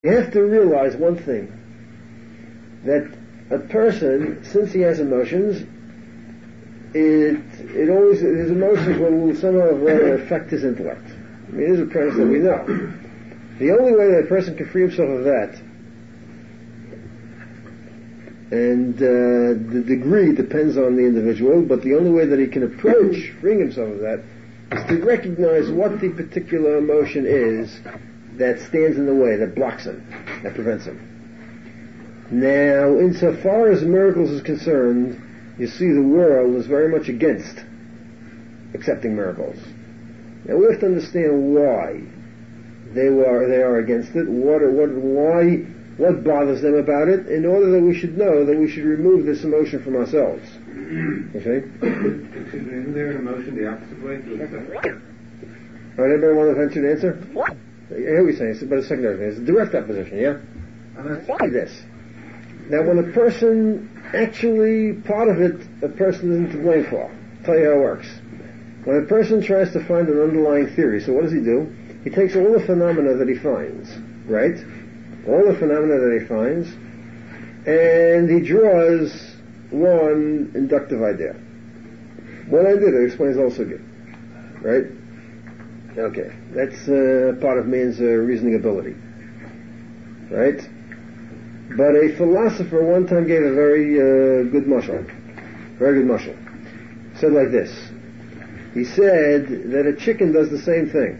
You have to realize one thing, that a person, since he has emotions, his emotions will somehow affect his intellect. I mean, this is a premise that we know. The only way that a person can free himself of that, and the degree depends on the individual, but the only way that he can approach freeing himself of that is to recognize what the particular emotion is that stands in the way, that blocks him, that prevents him. Now, insofar as miracles is concerned, you see the world is very much against accepting miracles. Now we have to understand why they are against it, what bothers them about it, in order that we should know that we should remove this emotion from ourselves. You see? Isn't there an emotion the opposite way to accept? All right, anybody want to venture an answer? I hear what you're saying, but a secondary thing. It's a direct opposition, yeah? It's like this. Now when a person, actually part of it, a person isn't to blame for. I'll tell you how it works. When a person tries to find an underlying theory, so what does he do? He takes all the phenomena that he finds, right? All the phenomena that he finds, and he draws one inductive idea. One idea that explains all sugya, right? Okay, that's part of man's reasoning ability, right? But a philosopher one time gave a very good mashal. Very good mashal. Said like this. He said that a chicken does the same thing.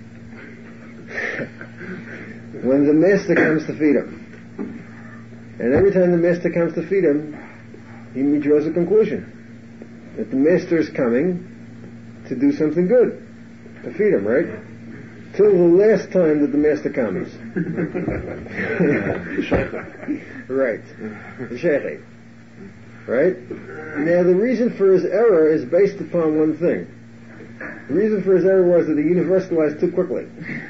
When the master comes to feed him. And every time the master comes to feed him, he draws a conclusion. That the master is coming to do something good. To feed him, right? Till the last time that the master comes. Right. The sheikhate. Right? Now the reason for his error is based upon one thing. The reason for his error was that he universalized too quickly.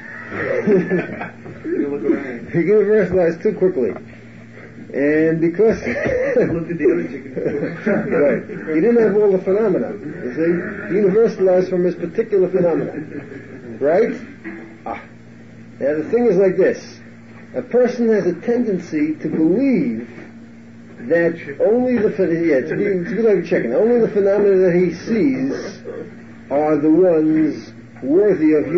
He universalized too quickly. And because Look at the other chicken. right. He didn't have all the phenomena. You see? He universalized from his particular phenomena. Right? Now the thing is like this. A person has a tendency to believe that only to be like a chicken, only the phenomena that he sees are the ones worthy of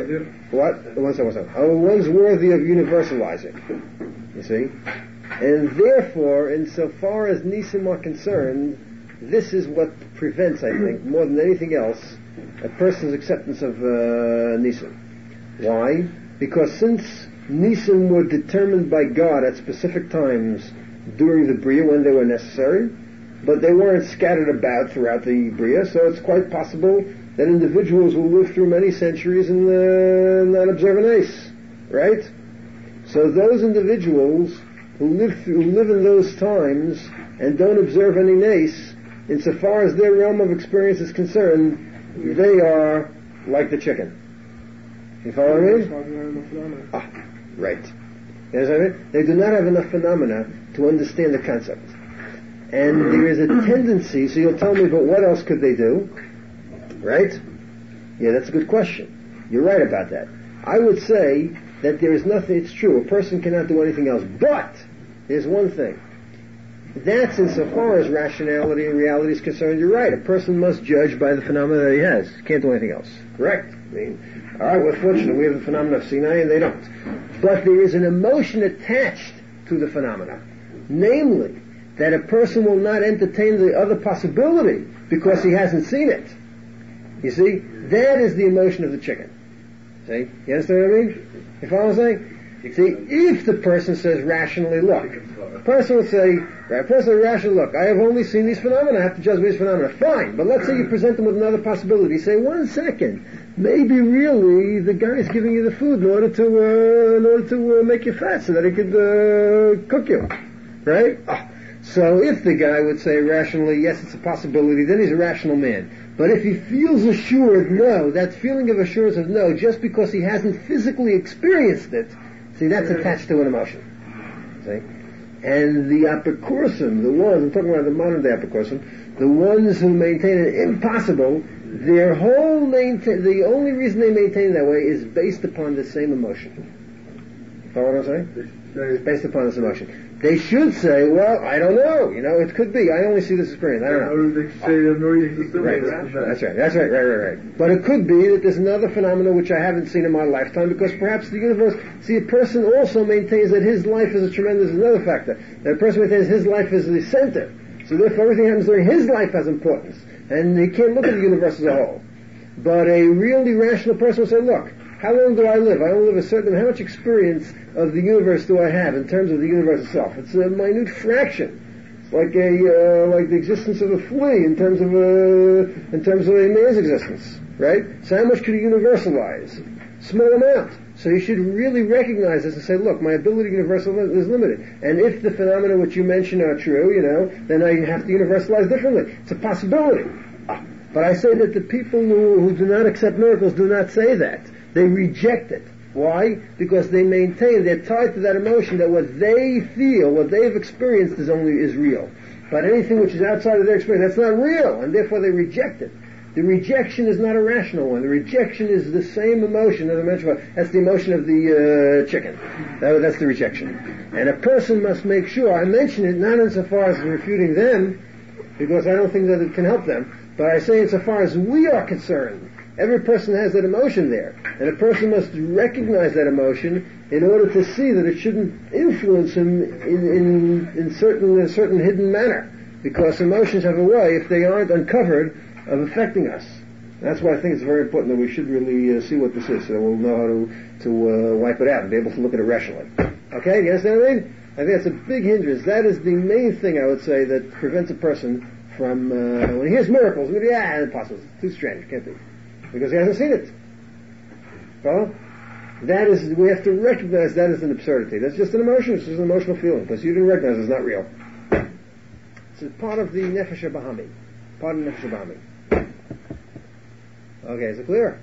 are the ones worthy of universalizing. You see? And therefore, insofar as Nisim are concerned, this is what prevents, I think, more than anything else, a person's acceptance of Nisim. Why? Because since Nisim were determined by God at specific times during the Bria when they were necessary, but they weren't scattered about throughout the Bria, so it's quite possible that individuals will live through many centuries and not observe an ace, right? So those individuals who live in those times and don't observe any nace, insofar as their realm of experience is concerned, they are like the chicken. You follow me? Right. You know what I mean? They do not have enough phenomena to understand the concept. And there is a tendency, so you'll tell me, but what else could they do? Right? Yeah, that's a good question. You're right about that. I would say that there is nothing, it's true, a person cannot do anything else, but there's one thing. That's insofar as rationality and reality is concerned, you're right. A person must judge by the phenomena that he has. Can't do anything else. Correct. I mean, alright, we're fortunate. We have the phenomena of Sinai and they don't. But there is an emotion attached to the phenomena. Namely, that a person will not entertain the other possibility because he hasn't seen it. You see? That is the emotion of the chicken. See? You understand what I mean? You follow what I'm saying? See, if the person says rationally, look, a person will say, rationally, look, I have only seen these phenomena, I have to judge these phenomena. Fine, but let's say you present them with another possibility. Say, 1 second, maybe really the guy is giving you the food in order to make you fat so that he could cook you. Right? So if the guy would say rationally, yes, it's a possibility, then he's a rational man. But if he feels assured no, that feeling of assurance of no, just because he hasn't physically experienced it, see, that's attached to an emotion. See? And the apicursim, the ones, I'm talking about the modern day apicursim, the ones who maintain it impossible, their whole the only reason they maintain it that way is based upon the same emotion. Follow what I'm saying? It's based upon this emotion. They should say, well, I don't know. It could be. I only see this experience. I don't know. Right. That's right. But it could be that there's another phenomenon which I haven't seen in my lifetime, because perhaps the universe, see, a person also maintains that his life is a tremendous, another factor. That a person maintains his life is the center. So therefore everything happens during his life has importance. And he can't look at the universe as a whole. But a really rational person will say, look, how long do I live? I only live a certain, how much experience of the universe do I have in terms of the universe itself? It's a minute fraction. It's like like the existence of a flea in terms of a man's existence, right? So how much could he universalize? Small amount. So you should really recognize this and say, look, my ability to universalize is limited. And if the phenomena which you mention are true, then I have to universalize differently. It's a possibility. But I say that the people who do not accept miracles do not say that. They reject it. Why? Because they maintain, they're tied to that emotion that what they feel, what they've experienced is real. But anything which is outside of their experience, that's not real, and therefore they reject it. The rejection is not a rational one. The rejection is the same emotion that I mentioned before. That's the emotion of the chicken. That's the rejection. And a person must make sure, I mention it not insofar as refuting them, because I don't think that it can help them, but I say insofar as we are concerned. Every person has that emotion there, and a person must recognize that emotion in order to see that it shouldn't influence him in a certain hidden manner, because emotions have a way, if they aren't uncovered, of affecting us. That's why I think it's very important that we should really see what this is, so we'll know how to wipe it out and be able to look at it rationally. Okay, you understand what I mean? I think that's a big hindrance. That is the main thing, I would say, that prevents a person from, when he hears miracles, impossible, it's too strange, can't be. Because he hasn't seen it. Well, we have to recognize that as an absurdity. That's just an emotion, it's just an emotional feeling, because you didn't recognize it's not real. It's part of the Nefesh HaBahami. Part of the Nefesh HaBahami. Okay, is it clear?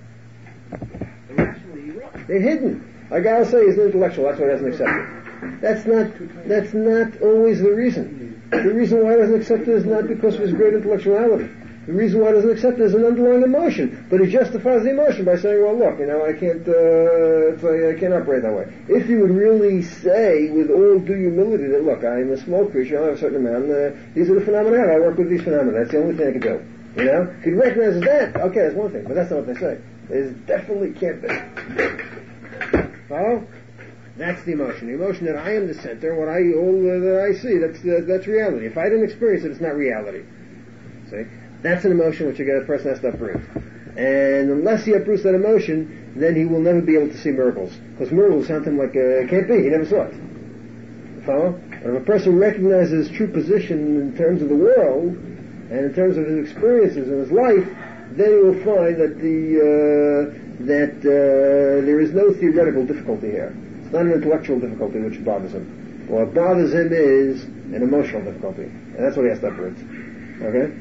They're hidden. I gotta say he's an intellectual, that's why he doesn't accept it. That's not always the reason. The reason why he doesn't accept it is not because of his great intellectuality. The reason why he doesn't accept it is an underlying emotion, but he justifies the emotion by saying, well, look, I can't operate that way. If he would really say, with all due humility, that, look, I'm a small creature, I have a certain amount, these are the phenomena I have, I work with these phenomena, that's the only thing I can do. If he recognizes that, okay, that's one thing, but that's not what they say. It definitely can't be. Follow? That's the emotion. The emotion that I am the center, what that I see, that's reality. If I didn't experience it, it's not reality. See? That's an emotion which a person has to uproot. And unless he uproots that emotion, then he will never be able to see miracles. Because miracles sound to him like, can't be, he never saw it. Follow? But if a person recognizes his true position in terms of the world, and in terms of his experiences in his life, then he will find that there is no theoretical difficulty here. It's not an intellectual difficulty which bothers him. What bothers him is an emotional difficulty. And that's what he has to uproot. Okay?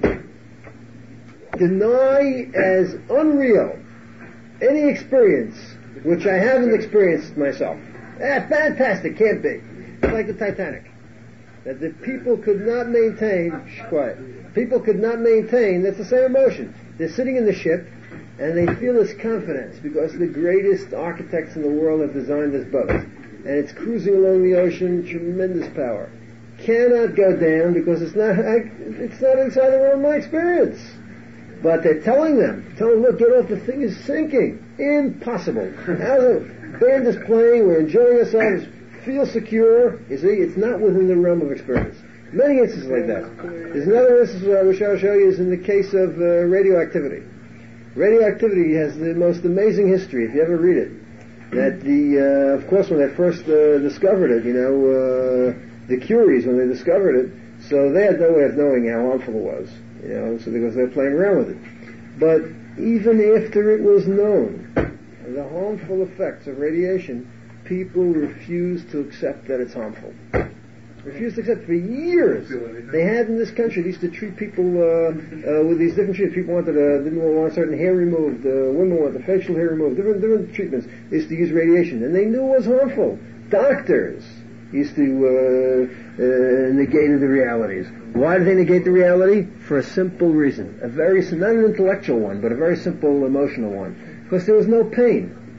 Deny as unreal any experience which I haven't experienced myself. Fantastic, can't be. It's like the Titanic. That the people could not maintain, people could not maintain, that's the same emotion. They're sitting in the ship, and they feel this confidence, because the greatest architects in the world have designed this boat. And it's cruising along the ocean, tremendous power. Cannot go down, because it's not inside the realm of my experience. But they're telling them, look, get off, the thing is sinking. Impossible. The band is playing, we're enjoying ourselves, feel secure. You see, it's not within the realm of experience. Many instances like that. There's another instance which I'll show you is in the case of radioactivity. Radioactivity has the most amazing history, if you ever read it. That of course, when they first discovered it, the Curies, when they discovered it, so they had no way of knowing how harmful it was. So because they're playing around with it. But even after it was known, the harmful effects of radiation, people refused to accept that it's harmful. Refused to accept it for years. They had in this country, they used to treat people with these different treatments. People didn't want a certain hair removed. Women wanted the facial hair removed. Different treatments. They used to use radiation, and they knew it was harmful. Doctors used to negate the realities. Why did they negate the reality? For a simple reason. Not an intellectual one, but a very simple emotional one. Because there was no pain.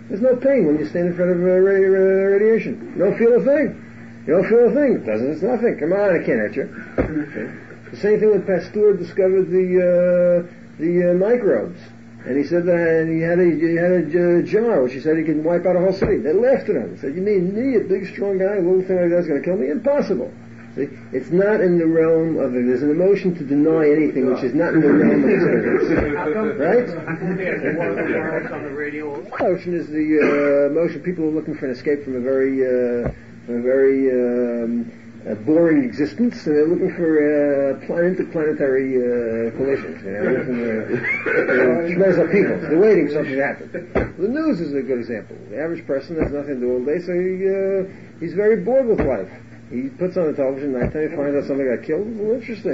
There's no pain when you stand in front of radiation. You don't feel a thing. You don't feel a thing. It's nothing. Come on, it can't hurt you. The same thing when Pasteur discovered the microbes. And he said that he had a jar which he said he could wipe out a whole city. They laughed at him. They said, "You mean me, a big, strong guy, a little thing like that's going to kill me? Impossible." See, it's not in the realm of it. There's an emotion to deny anything which is not in the realm of experience. Right? Emotion is the emotion. People are looking for an escape from a very boring existence, and they're looking for interplanetary collisions. Schmez up people. They're waiting for something to happen. The news is a good example. The average person has nothing to do all day, so he's very bored with life. He puts on the television at night, he finds out somebody got killed. Well, interesting.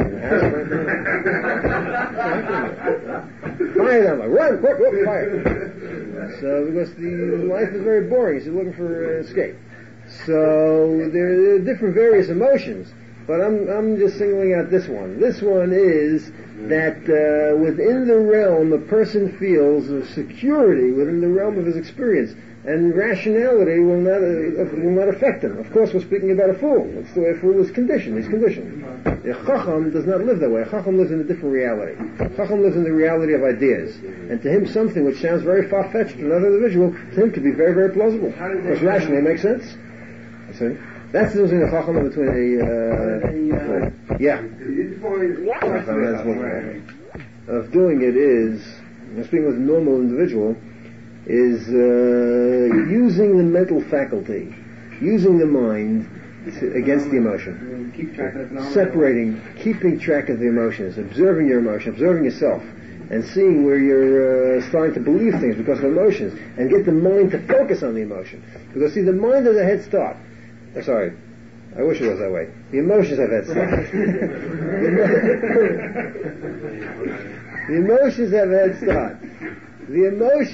Fire them, run, quick, fire. So, because the life is very boring, he's looking for an escape. So there are different various emotions, but I'm just singling out this one. This one is that within the realm a person feels of security within the realm of his experience, and rationality will not affect him. Of course, we're speaking about a fool. It's the way a fool is conditioned. He's conditioned. A chacham does not live that way. A chacham lives in a different reality. A chacham lives in the reality of ideas, and to him something which sounds very far-fetched to another individual, to him could be very, very plausible. Because rationally it makes sense. See? That's the difference between a chacham and between of doing it is, speaking with a normal individual, is using the mental faculty, using the mind against the emotion. Keeping track of the emotions, observing your emotion, observing yourself, and seeing where you're starting to believe things because of emotions, and get the mind to focus on the emotion. Because see, the mind has a head start. Sorry, I wish it was that way. The emotions have head start. The emotions have a head start. The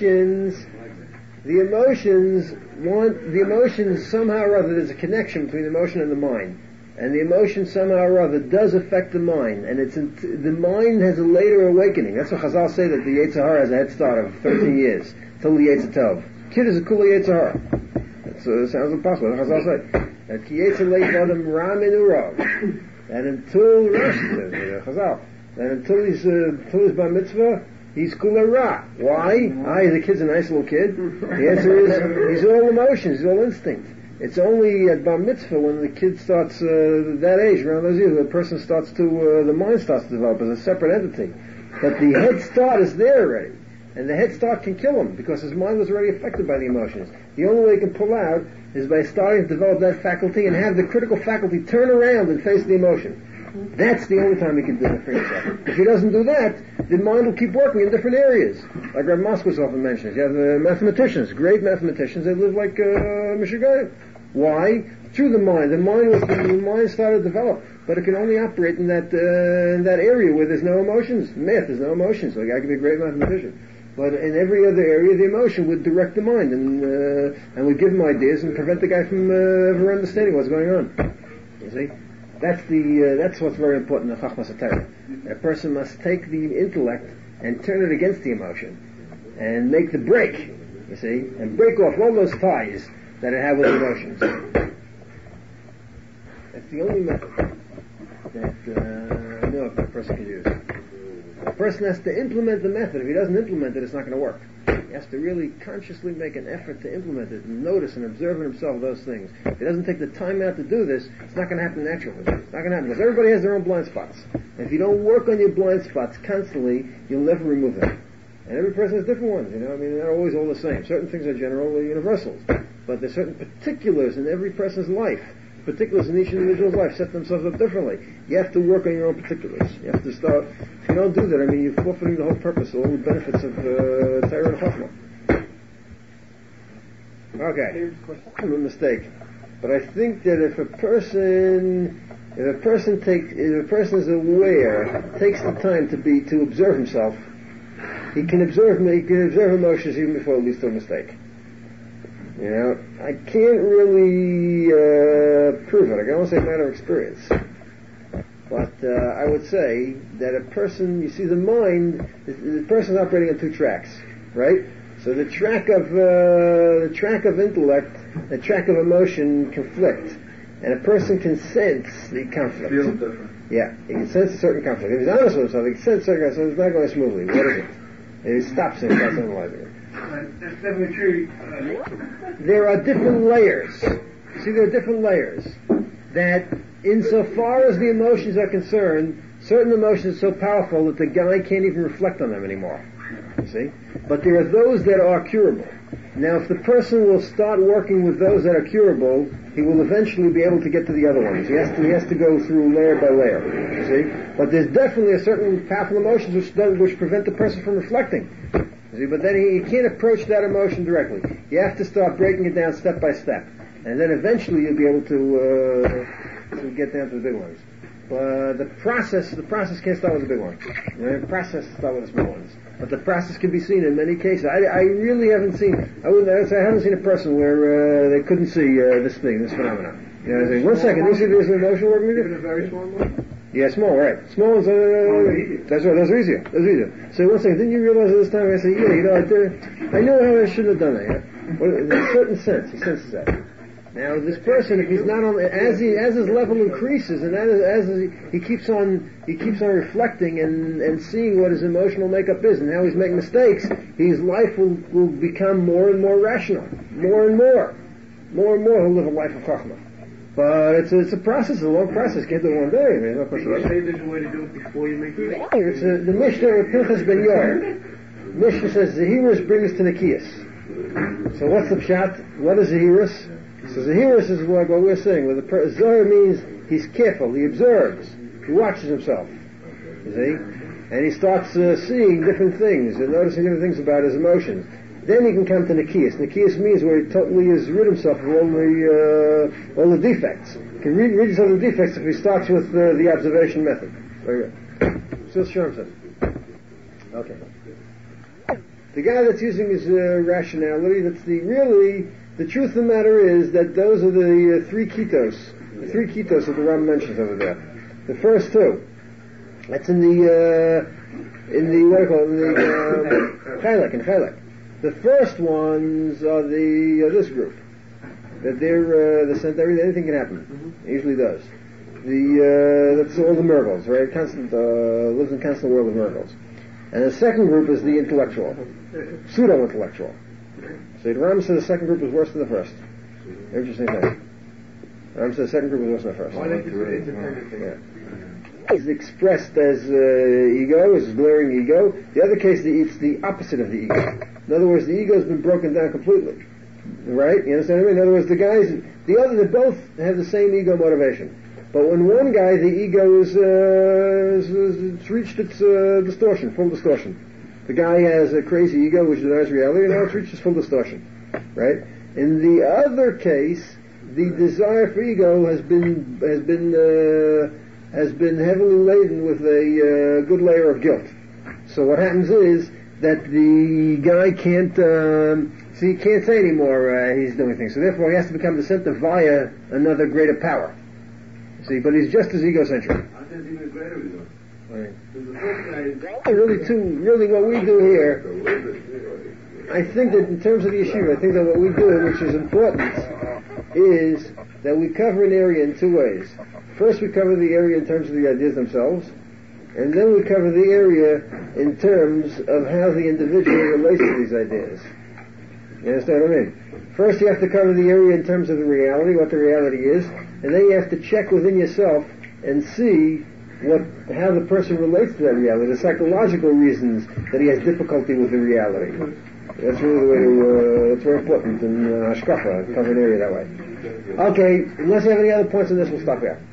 emotions somehow or other, there's a connection between the emotion and the mind. And the emotion somehow or other does affect the mind. And the mind has a later awakening. That's what Chazal say, that the Yetzer Hara has a head start of 13 years. Till the Yetzer Tov. Kid is a kula Yetzer Hara. That sounds impossible. Chazal say that Ki Yetzer Leit Adam Ram Inurav. And until Chazal, and until he's bar mitzvah, he's kula ra. Why? The kid's a nice little kid. The answer is, he's all emotions, he's all instinct. It's only at bar mitzvah when the kid starts, that age, around those years, the person starts to, the mind starts to develop as a separate entity. But the head start is there already. And the head start can kill him, because his mind was already affected by the emotions. The only way he can pull out is by starting to develop that faculty and have the critical faculty turn around and face the emotion. That's the only time he can free himself. If he doesn't do that, the mind will keep working in different areas. Like Rav Moskowitz often mentions. You have mathematicians, great mathematicians, they live like Michigan. Why? Through the mind. The mind started to develop, but it can only operate in that area where there's no emotions. Math, there's no emotions, so a guy can be a great mathematician. But in every other area, the emotion would direct the mind and would give him ideas and prevent the guy from ever understanding what's going on. You see? That's what's very important in Chachmas HaTorah. A person must take the intellect and turn it against the emotion, and make the break, you see, and break off all those ties that it had with emotions. That's the only method that a person can use. A person has to implement the method. If he doesn't implement it, it's not going to work. He has to really consciously make an effort to implement it and notice and observe in himself those things. If he doesn't take the time out to do this, it's not going to happen naturally. It's not going to happen because everybody has their own blind spots. And if you don't work on your blind spots constantly, you'll never remove them. And every person has different ones, you know. I mean, they're not always all the same. Certain things are general universals. But there's certain particulars in every person's life. Particulars in each individual's life set themselves up differently. You have to work on your own particulars. You have to start. If you don't do that, I mean, you're forfeiting the whole purpose, all the benefits of Torah and Chachma. Okay, I'm a mistake, but I think that if a person is aware, takes the time to observe himself, he can observe emotions even before it leads to a mistake. You know, I can't really prove it. I can only say a matter of experience. But I would say that a person, you see, the mind, the person's operating on two tracks, right? So the track of intellect, the track of emotion conflict, and a person can sense the conflict. Feels different. Yeah, he can sense a certain conflict. If he's honest with himself, he can sense certain conflict, so it's not going smoothly. What is it? And he stops and starts analyzing it. That's definitely true. There are different layers. See, there are different layers. That, insofar as the emotions are concerned, certain emotions are so powerful that the guy can't even reflect on them anymore. You see? But there are those that are curable. Now, if the person will start working with those that are curable, he will eventually be able to get to the other ones. He has to go through layer by layer. You see? But there's definitely a certain powerful emotions which prevent the person from reflecting. You see? But then he can't approach that emotion directly. You have to start breaking it down step by step. And then eventually you'll be able to get down to the big ones. But the process can't start with the big ones. The process starts with the small ones. But the process can be seen in many cases. I really haven't seen. I haven't seen a person where they couldn't see this phenomenon. You know, I say, 1 second, you see there's an emotion working with Even you? a very small one? Yeah, small, right. Small ones that's right, those are easier. So 1 second, didn't you realize at this time? I say, yeah, I know how I shouldn't have done that. Yeah? Well, in a certain sense, he senses that. Now, this person, if he's not on, as his level increases, and as he keeps on reflecting and seeing what his emotional makeup is and how he's making mistakes, his life will become more and more rational, more and more he'll live a life of chachma. But it's a process, a long process. Can't do it one day. I mean, no Did you say there's a way to do it before you make it? It's the Mishnah of Pinchas ben Yair. Mishnah says Zehirus brings to Nikias. So what's the pshat? What is Zehirus? So Zehirus is like what we're saying. Where the Zohar means he's careful, he observes, he watches himself. You see? And he starts seeing different things and noticing different things about his emotions. Then he can come to Nikias. Nikias means where he totally has rid himself of all the defects. He can rid himself of the defects if he starts with the observation method. Very good. Still Shamson. Okay. The guy that's using his rationality, the truth of the matter is that those are the three kitos that the Ram mentions over there. The first two. That's in the what do you call it? In Chilek. The first ones are this group. That they're sent everything, anything can happen. It usually does. That's all the miracles, right? Lives in a constant world of miracles. And the second group is the intellectual, pseudo-intellectual. So the Ram says the second group is worse than the first. Interesting thing. The Ram says the second group is worse than the first. Why don't you do it independently? Yeah. Is expressed as ego, as glaring ego. The other case, it's the opposite of the ego. In other words, the ego has been broken down completely. Right? You understand what I mean? In other words, they both have the same ego motivation. But when one guy, the ego it's reached its distortion, full distortion. The guy has a crazy ego which denies reality, and now it's reached its full distortion. Right? In the other case, the desire for ego has been heavily laden with a good layer of guilt. So what happens is that the guy can't say anymore he's doing things. So therefore he has to become descendant via another greater power. See, but he's just as egocentric. I think it's even greater ego. Right. Because the first guy Really what we do here, I think that in terms of the yeshiva, I think that what we do, which is important, is that we cover an area in two ways. First we cover the area in terms of the ideas themselves, and then we cover the area in terms of how the individual relates to these ideas. You understand what I mean? First you have to cover the area in terms of the reality, what the reality is, and then you have to check within yourself and see how the person relates to that reality, the psychological reasons that he has difficulty with the reality. That's really the way to, that's very important in Hashkafa, cover an area that way. Okay, unless you have any other points on this, we'll stop here.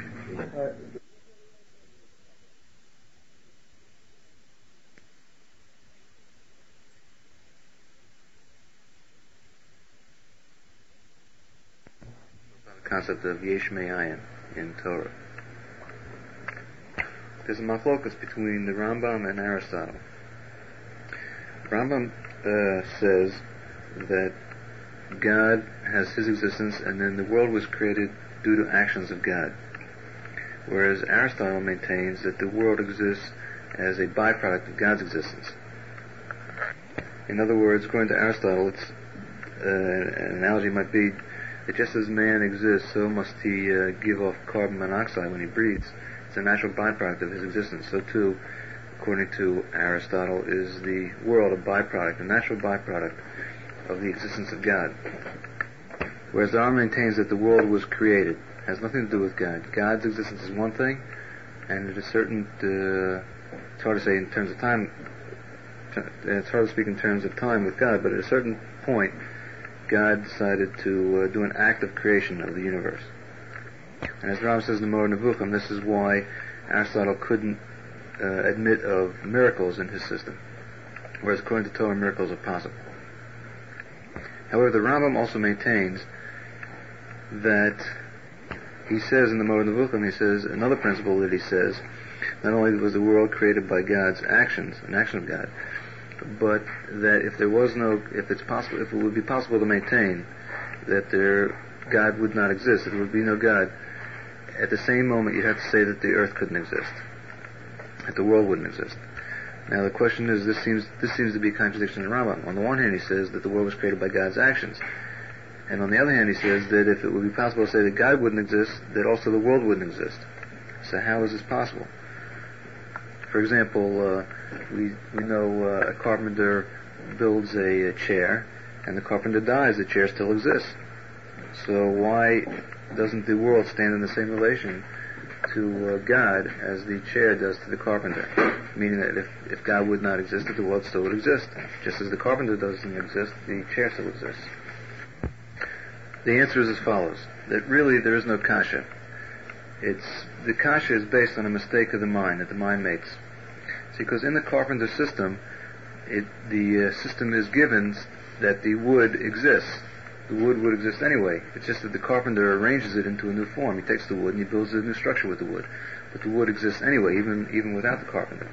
Concept of Yesh Me'ayin in Torah. There's a machlokas between the Rambam and Aristotle. Rambam says that God has his existence and then the world was created due to actions of God. Whereas Aristotle maintains that the world exists as a byproduct of God's existence. In other words, according to Aristotle, it's an analogy might be that just as man exists, so must he give off carbon monoxide when he breathes. It's a natural byproduct of his existence. So too, according to Aristotle, is the world a byproduct, a natural byproduct of the existence of God. Whereas the Rambam maintains that the world was created, has nothing to do with God. God's existence is one thing, and at a certain, it's hard to say in terms of time, it's hard to speak in terms of time with God, but at a certain point, God decided to do an act of creation of the universe. And as the Rambam says in the Moreh Nevuchim, this is why Aristotle couldn't admit of miracles in his system, whereas according to Torah, miracles are possible. However, the Rambam also maintains that he says in the Moreh Nevuchim, he says another principle that he says, not only was the world created by God's actions, an action of God, but that if it would be possible to maintain that God would not exist, that there would be no God, at the same moment you'd have to say that the earth couldn't exist, that the world wouldn't exist. Now the question is, this seems to be a contradiction in Rambam. On the one hand, he says that the world was created by God's actions, and on the other hand, he says that if it would be possible to say that God wouldn't exist, that also the world wouldn't exist. So how is this possible? For example, we know a carpenter builds a chair, and the carpenter dies, the chair still exists. So why doesn't the world stand in the same relation to God as the chair does to the carpenter? Meaning that if God would not exist, that the world still would exist. Just as the carpenter doesn't exist, the chair still exists. The answer is as follows, that really there is no kasha. The kasha is based on a mistake of the mind, that the mind makes. See, because in the carpenter system, the system is given that the wood exists. The wood would exist anyway. It's just that the carpenter arranges it into a new form. He takes the wood and he builds a new structure with the wood. But the wood exists anyway, even without the carpenter.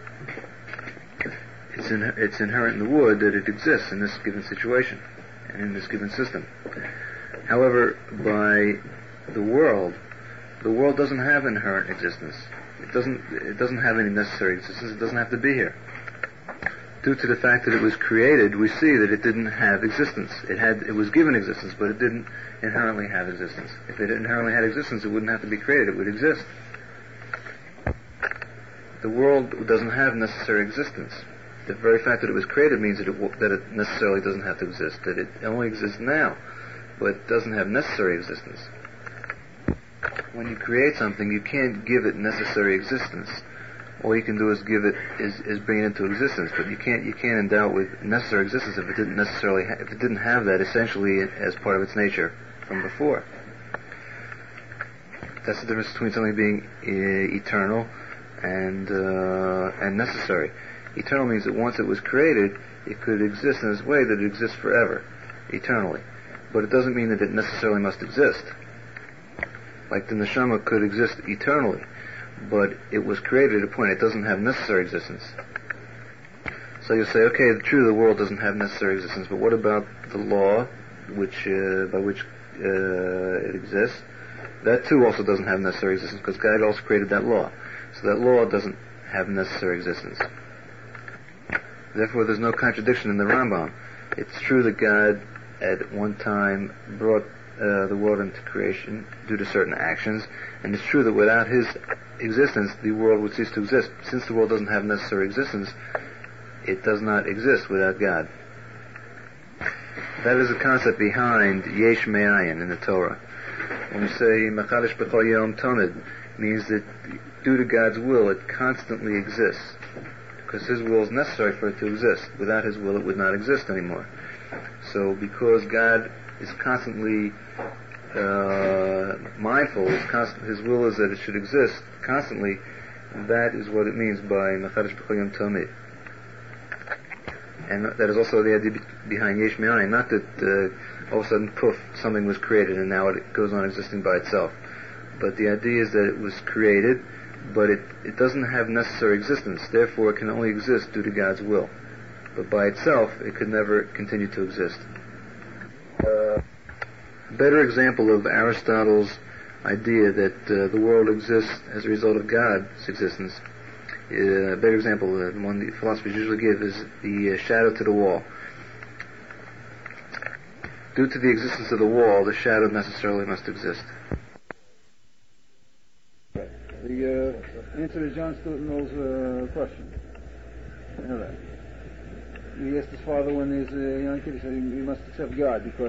It's inherent in the wood that it exists in this given situation and in this given system. However, by the world doesn't have inherent existence. It doesn't have any necessary existence. It doesn't have to be here. Due to the fact that it was created, we see that it didn't have existence. It was given existence, but it didn't inherently have existence. If it inherently had existence, it wouldn't have to be created. It would exist. The world doesn't have necessary existence. The very fact that it was created means that it necessarily doesn't have to exist. That it only exists now, but doesn't have necessary existence. When you create something, you can't give it necessary existence. All you can do is bring it into existence, but you can't endow it with necessary existence if it didn't have that essentially as part of its nature from before. That's the difference between something being eternal and necessary. Eternal means that once it was created, it could exist in this way that it exists forever, eternally. But it doesn't mean that it necessarily must exist. Like the neshama could exist eternally, but it was created at a point. It doesn't have necessary existence. So you say, okay, true, the world doesn't have necessary existence, but what about the law by which it exists? That too also doesn't have necessary existence, because God also created that law. So that law doesn't have necessary existence. Therefore, there's no contradiction in the Rambam. It's true that God at one time brought the world into creation due to certain actions, and it's true that without His existence, the world would cease to exist. Since the world doesn't have necessary existence, it does not exist without God. That is the concept behind Yesh Me'ayin in the Torah. When we say Machadish B'chol Yom Tamid, means that due to God's will, it constantly exists. Because His will is necessary for it to exist. Without His will, it would not exist anymore. So because God is constantly mindful, His will is that it should exist constantly, that is what it means by Machadish B'chol Yom Tamid. And that is also the idea behind Yesh Me'ayin, not that all of a sudden, poof, something was created and now it goes on existing by itself. But the idea is that it was created, but it doesn't have necessary existence, therefore it can only exist due to God's will. But by itself, it could never continue to exist. A better example of Aristotle's idea that the world exists as a result of God's existence A better example, one the philosophers usually give, is the shadow to the wall. Due to the existence of the wall, the shadow necessarily must exist. The answer to John Stuart Mill's question. You know that. He asked his father when he was a young kid, he said he must accept God because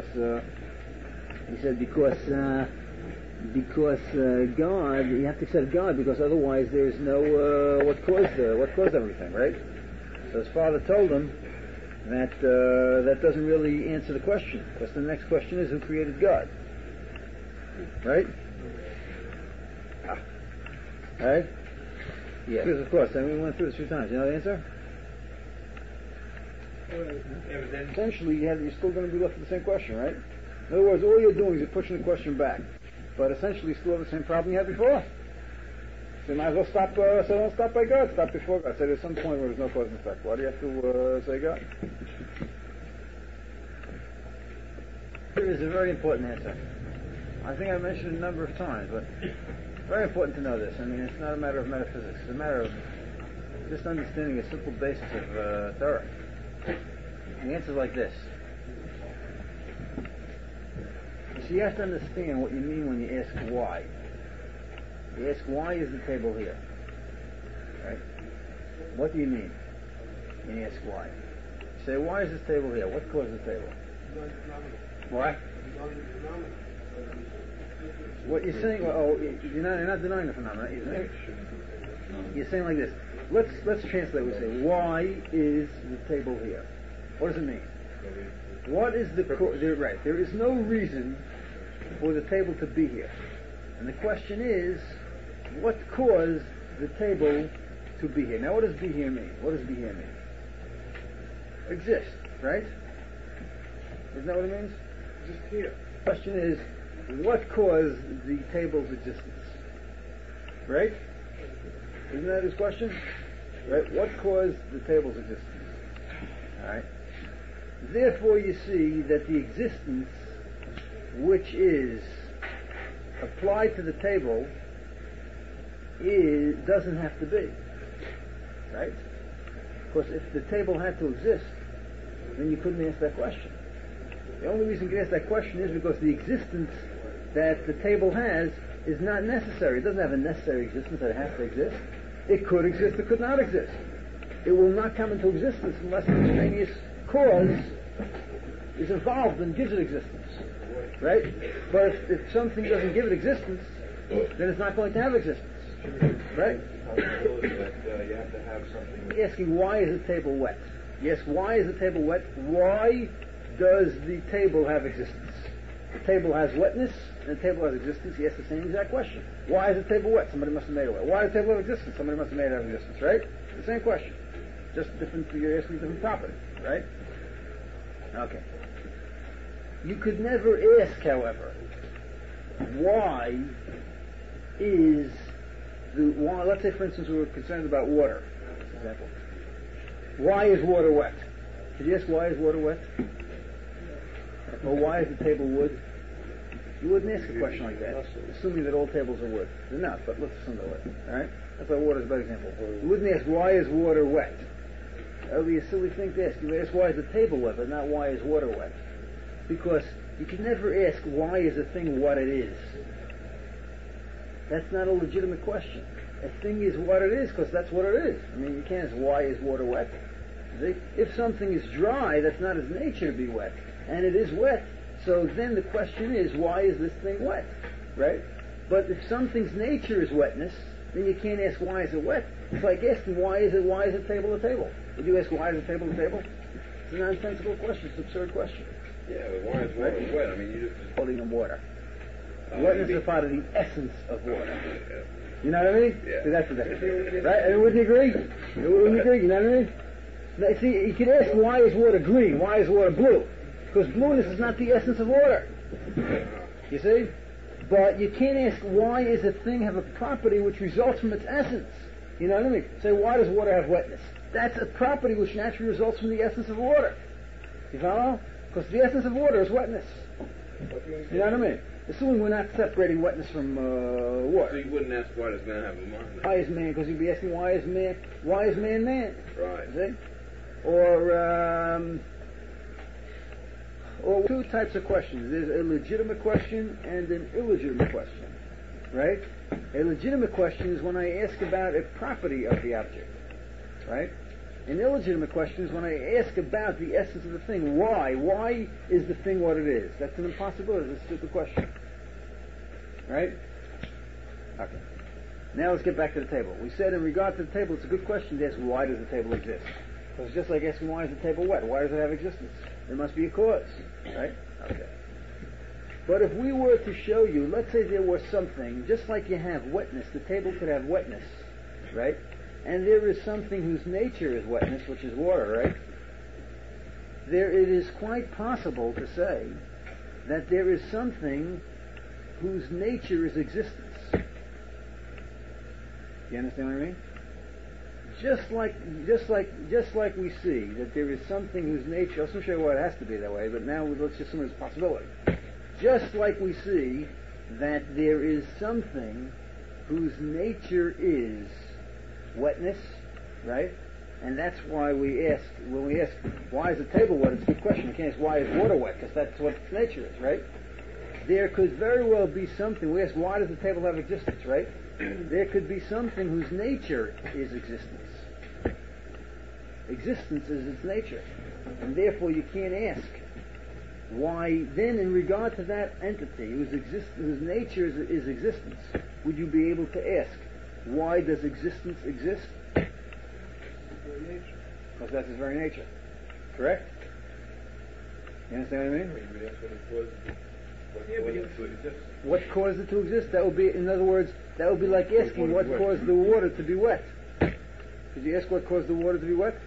God, you have to accept God because otherwise there's no what caused everything, right? So his father told him that that doesn't really answer the question, because the next question is who created God, right? Right? Yes, of course. I mean, we went through this a few times. You know the answer? Essentially, you're still going to be left with the same question, right? In other words, all you're doing is you're pushing the question back. But essentially, you still have the same problem you had before. So you might as well stop, so don't stop by God, stop before God. So there's some point where there's no cause and effect. Why do you have to say God? Here is a very important answer. I think I mentioned it a number of times, but very important to know this. I mean, it's not a matter of metaphysics. It's a matter of just understanding a simple basis of Torah. The answer is like this. So you have to understand what you mean when you ask why. You ask why is the table here? Right? What do you mean when you ask why? You say, why is this table here? What caused the table? Why? What you're saying, you're not denying the phenomenon. You're saying like this. Let's translate. We say, why is the table here? What does it mean? What is right? There is no reason for the table to be here. And the question is, what caused the table to be here? Now, what does be here mean? What does be here mean? Exist, right? Isn't that what it means? Just here. The question is, what caused the table's existence? Right? Isn't that his question? Right? What caused the table's existence? Alright? Therefore you see that the existence which is applied to the table doesn't have to be. Right? Because if the table had to exist, then you couldn't ask that question. The only reason you can ask that question is because the existence that the table has is not necessary. It doesn't have a necessary existence that it has to exist. It could exist, it could not exist. It will not come into existence unless an extraneous cause is involved and gives it existence. Right? But if something doesn't give it existence, then it's not going to have existence. Right? You have to have something. You're asking, why is the table wet? Yes, why is the table wet? Why does the table have existence? The table has wetness, and the table has existence. He asks the same exact question. Why is the table wet? Somebody must have made it wet. Why does the table have existence? Somebody must have made it have existence, right? The same question. Just different, you're asking a different property, right? Okay. You could never ask, however, why, let's say for instance we were concerned about water, for example. Why is water wet? Could you ask why is water wet? Or why is the table wood? You wouldn't ask a question like that, assuming that all tables are wood. They're not, but let's assume they're wet. Alright? That's why water is a better example. You wouldn't ask why is water wet? That would be a silly thing to ask. You would ask why is the table wet, but not why is water wet. Because you can never ask why is a thing what it is. That's not a legitimate question. A thing is what it is because that's what it is. I mean, you can't ask why is water wet. See? If something is dry, that's not its nature to be wet. And it is wet, so then the question is, why is this thing wet? Right? But if something's nature is wetness, then you can't ask why is it wet. It's like asking why is a table a table? Would you ask why is a table a table? It's a nonsensical question. It's an absurd question. Yeah, but why is water wet? I mean, you just... Holding of water. Wetness is a part of the essence of water. You know what I mean? Yeah. See, that's the difference. Right? And wouldn't you agree? Wouldn't you agree? You know what I mean? Now, see, you could ask why is water green? Why is water blue? Because blueness is not the essence of water. You see? But you can't ask why is a thing have a property which results from its essence. You know what I mean? Say, why does water have wetness? That's a property which naturally results from the essence of water. You follow? Because the essence of water is wetness. You know what I mean? Assuming we're not separating wetness from So water. you wouldn't ask why does man have a mind? Why is man? Because you'd be asking why is man man? Right. See? Or two types of questions. There's a legitimate question and an illegitimate question, right? A legitimate question is when I ask about a property of the object, right? An illegitimate question is when I ask about the essence of the thing. Why? Why is the thing what it is? That's an impossibility. That's a stupid question, right? Okay. Now let's get back to the table. We said in regard to the table, it's a good question to ask why does the table exist? Because it's just like asking why is the table wet? Why does it have existence? There must be a cause, right? Okay. But if we were to show you, let's say there was something, just like you have wetness, the table could have wetness, right? And there is something whose nature is wetness, which is water, right? It is quite possible to say that there is something whose nature is existence. You understand what I mean? Just like we see that there is something whose nature, I'll soon show you why it has to be that way, but now let's just assume it's a possibility. Just like we see that there is something whose nature is wetness, right? And that's why we ask, when we ask, why is the table wet? It's a good question. We can't ask, why is water wet? Because that's what its nature is, right? There could very well be something, we ask, why does the table have existence, right? There could be something whose nature is existence. Existence is its nature. And therefore you can't ask why then in regard to that entity whose nature is existence, would you be able to ask, why does existence exist? Because that's its very nature. Correct? You understand what I mean? What caused it to exist? That would be, in other words, that would be like asking what caused the water to be wet. Did you ask what caused the water to be wet?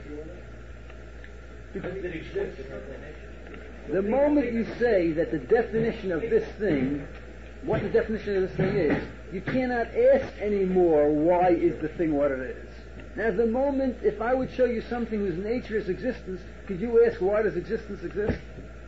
The moment you say that the definition of this thing, what the definition of this thing is, you cannot ask anymore why is the thing what it is. Now the moment, if I would show you something whose nature is existence, could you ask why does existence exist?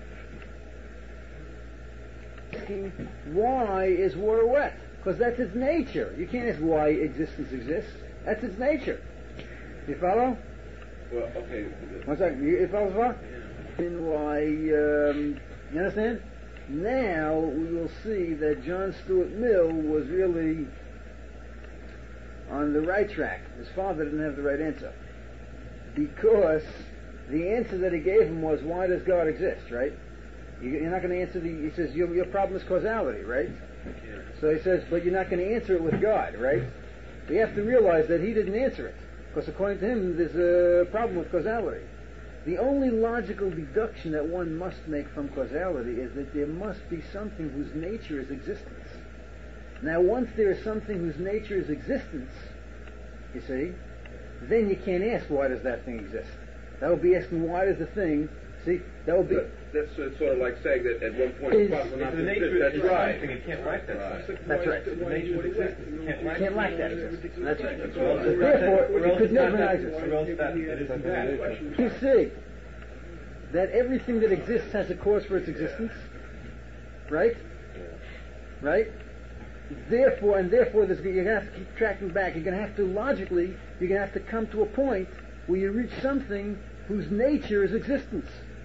Asking why is water wet? Because that's its nature. You can't ask why existence exists. That's its nature. You follow? Well, okay. One second. You follow so far? And why, you understand? Now we will see that John Stuart Mill was really on the right track. His father didn't have the right answer. Because the answer that he gave him was, why does God exist, right? You're not going to answer he says, your problem is causality, right? Yeah. So he says, but you're not going to answer it with God, right? We have to realize that he didn't answer it. Because according to him, there's a problem with causality. The only logical deduction that one must make from causality is that there must be something whose nature is existence. Now, once there is something whose nature is existence, you see, then you can't ask why does that thing exist. That would be asking why does the thing, see, that would be... That's sort of like saying that at one point Is- the problem not the nature exist. That's is right. something, it can't lack that something. That's right. The nature of existence, it Can't lack that existence. That's right. Or else it's not Therefore, that- or it else could it's not never that- exist. or else that it isn't that. You see that everything that exists has a cause for its existence, right? Right? Therefore, you're going to have to keep tracking back. You're going to have to logically, you're going to have to come to a point where you reach something whose nature is existence.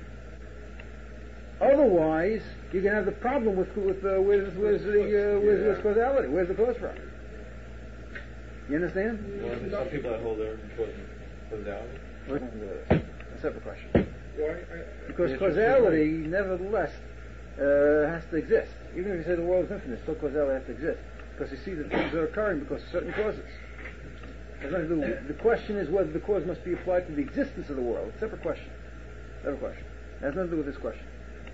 Otherwise, you're going to have the problem with where's causality? Where's the cause from? You understand? Well, there's some people that hold their causality. A separate question. Because causality, nevertheless, has to exist. Even if you say the world is infinite, still causality has to exist. Because you see that things are occurring because of certain causes. The question is whether the cause must be applied to the existence of the world. Separate question. Separate question. It has nothing to do with this question.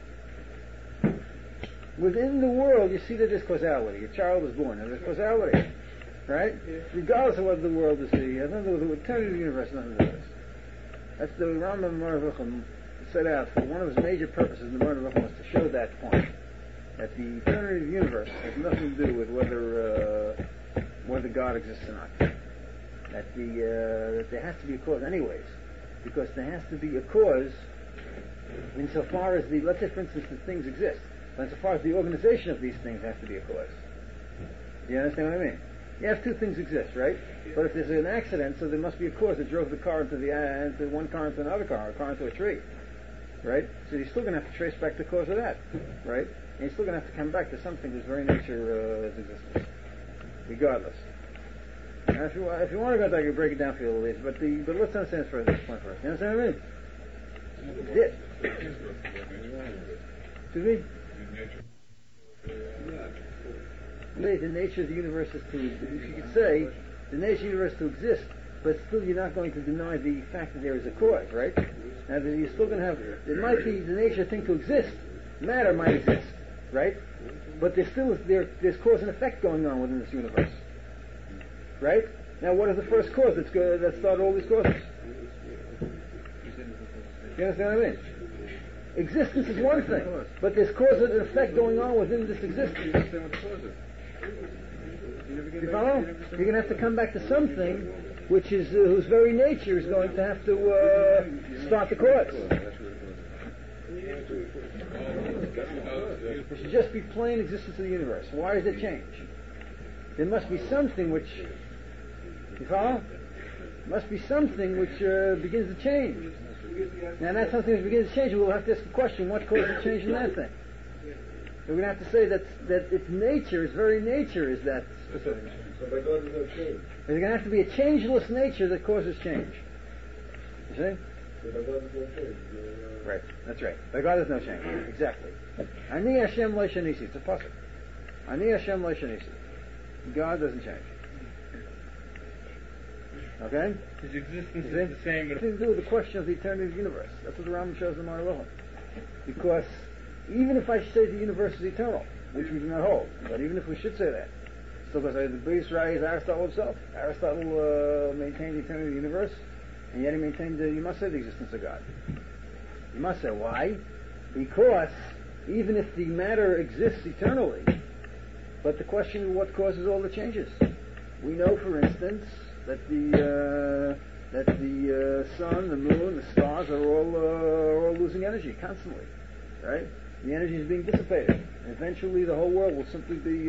Within the world, you see that there's causality. A child is born, and there's causality. Right? Regardless of whether the world is it has nothing to do with the eternity of the universe, nothing to do with this. That's the Rambam Maravachim set out for one of his major purposes in the Maravachim was to show that point. That the eternity of the universe has nothing to do with whether God exists or not. That there has to be a cause anyways. Because there has to be a cause insofar as let's say for instance that things exist. But insofar as the organization of these things has to be a cause. You understand what I mean? You have two things exist, right? But if there's an accident, so there must be a cause that drove the car into one car into another car, a car into a tree, right? So you're still going to have to trace back the cause of that, right? And you're still going to have to come back to something whose very nature is existence, regardless. Now, if you want to go back, I can break it down for you a little bit, but let's understand this point first. You understand what I mean? Excuse me? The nature of the universe is to, you could say, the nature of the universe to exist, but still you're not going to deny the fact that there is a cause, right? Now, you're still going to have, it might be the nature of the thing to exist, matter might exist, right? But there's cause and effect going on within this universe, right? Now, what is the first cause that started all these causes? You understand what I mean? Existence is one thing, but there's cause and effect going on within this existence. You follow? You're going to have to come back to something which is whose very nature is going to have to start the cause. It should just be plain existence of the universe. Why does it change? There must be something which, you follow? Must be something which begins to change. Now that something which begins to change, we'll have to ask the question, what caused the change in that thing? So we're going to have to say that its nature, its very nature is that specific. So by God there's no change. There's going to have to be a changeless nature that causes change. You see? So by God there's no change. Right, that's right. By God there's no change. Exactly. Ani Hashem lo shanisi. It's a pasuk. Ani Hashem lo shanisi. God doesn't change. Okay? His existence is the same. Nothing to do with the question of the eternity of the universe. That's what the Rambam shows in Marah. Because even if I say the universe is eternal, which we do not hold, but even if we should say that, still going to say the biggest right is Aristotle himself. Aristotle maintained the eternity of the universe, and yet he maintained you must say the existence of God. You must say why? Because even if the matter exists eternally, but the question of what causes all the changes. We know, for instance, that the sun, the moon, the stars are all losing energy constantly, right? The energy is being dissipated. And eventually, the whole world will simply be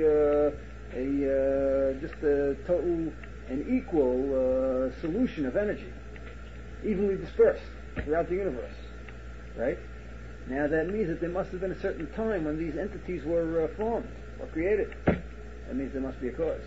just a total and equal solution of energy, evenly dispersed throughout the universe, right? Now that means that there must have been a certain time when these entities were formed or created. That means there must be a cause.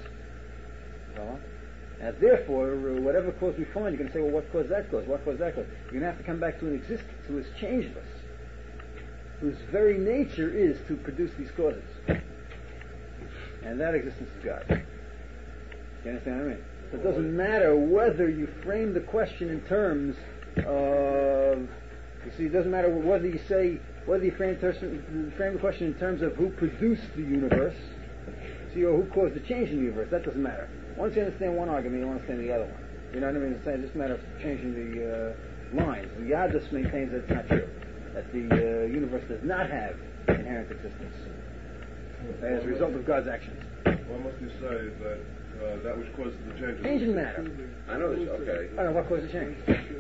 And therefore, whatever cause we find, you're going to say, well, what caused that cause? What caused that cause? You're going to have to come back to an existence who is changeless, whose very nature is to produce these causes. And that existence is God. You understand what I mean? So it doesn't matter whether you frame the question in terms of, you see, it doesn't matter whether you frame the question in terms of who produced the universe, see, or who caused the change in the universe. That doesn't matter. Once you understand one argument, you understand the other one. You know what I mean? It's just a matter of changing the lines. And Yadus maintains that it's not true. That the universe does not have inherent existence as a result of God's actions. Why must you say that that which causes the change? Change in matter. I know this, okay. I don't know what caused the change.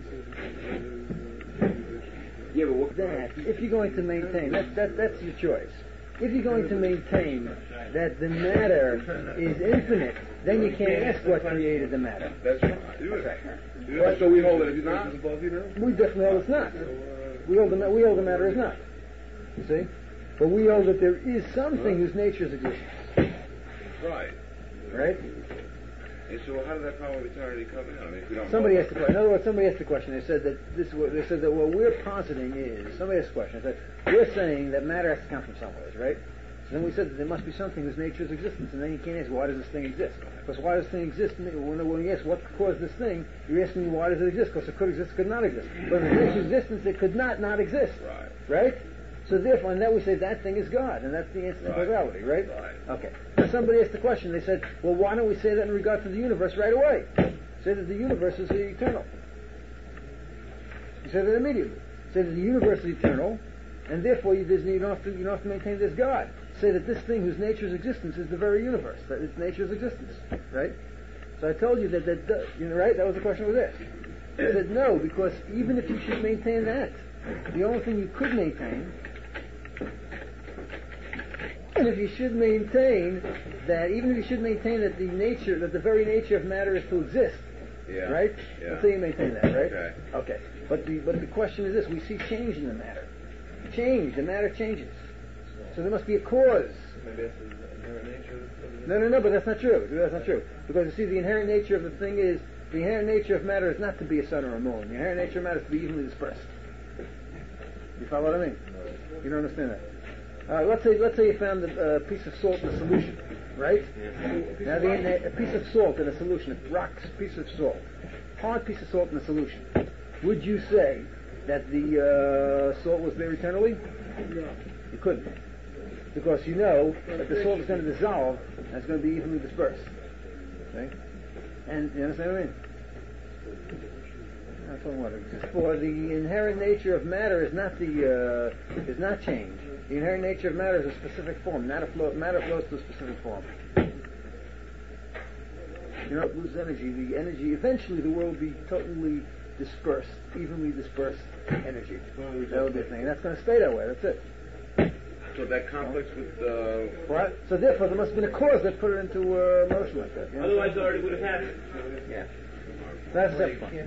Yeah, but what... That, if you're going to maintain, that's your choice. If you're going to maintain that the matter is infinite, then you can't ask what created the matter. That's right. Right. So we hold that it's not? We definitely hold it's not. We hold the matter is not. You see? But we hold that there is something whose nature is existence. Right. Right? And so how did that power of eternity come in? I mean, if we don't... Somebody asked the question. In other words, somebody asked the question. They said that what we're positing is, somebody asked the question. They said, we're saying that matter has to come from somewhere, right? So then we said that there must be something whose nature is existence, and then you can't ask, why does this thing exist? Because why does this thing exist? When you ask what caused this thing, you're asking why does it exist? Because it could exist, it could not exist. But if it existence, it could not exist. Right? So therefore, and then we say that thing is God, and that's the answer to causality, right? Okay. Now somebody asked the question, they said, well, why don't we say that in regard to the universe right away? Say that the universe is eternal. You say that immediately. Say that the universe is eternal, and therefore you don't have to maintain this God. Say that this thing whose nature is existence is the very universe, that its nature is existence, right? So I told you that right? That was the question was asked. I said no, because even if you should maintain that, the only thing you could maintain even if you should maintain that the very nature of matter is to exist, right? Yeah. Let's say you maintain that, right? Okay. Okay. But the question is this: we see change in the matter. The matter changes. So there must be a cause. Maybe that's the inherent nature of No, but that's not true. That's not true. Because you see, the inherent nature of the thing is, the inherent nature of matter is not to be a sun or a moon. The inherent nature of matter is to be evenly dispersed. You follow what I mean? You don't understand that? Let's say you found a piece of salt in a solution, right? Now, a piece of salt in a solution, a rock piece of salt, hard piece of salt in a solution. Would you say that the salt was there eternally? No. You couldn't. Because you know that the salt is going to dissolve and it's going to be evenly dispersed. Okay? And you understand what I mean? I'm talking about it. For the inherent nature of matter is not change. The inherent nature of matter is a specific form. Matter flows to a specific form. You don't lose energy. The energy, eventually the world will be totally dispersed, evenly dispersed energy. That will be a thing. And that's going to stay that way. That's it. So that conflicts with Right? So therefore there must have been a cause that put it into motion like that. You know? Otherwise, it already would have happened. Yeah. That's the point.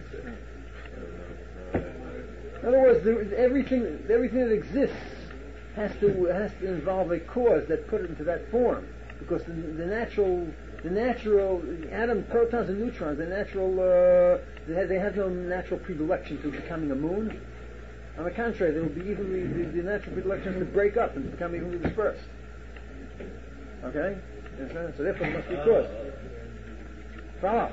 In other words, everything that exists has to involve a cause that put it into that form, because the natural atom, protons and neutrons, they have no natural predilection to becoming a moon. On the contrary, there will be the natural predilection to break up and to become evenly dispersed. Okay? So therefore there must be a cause. Follow.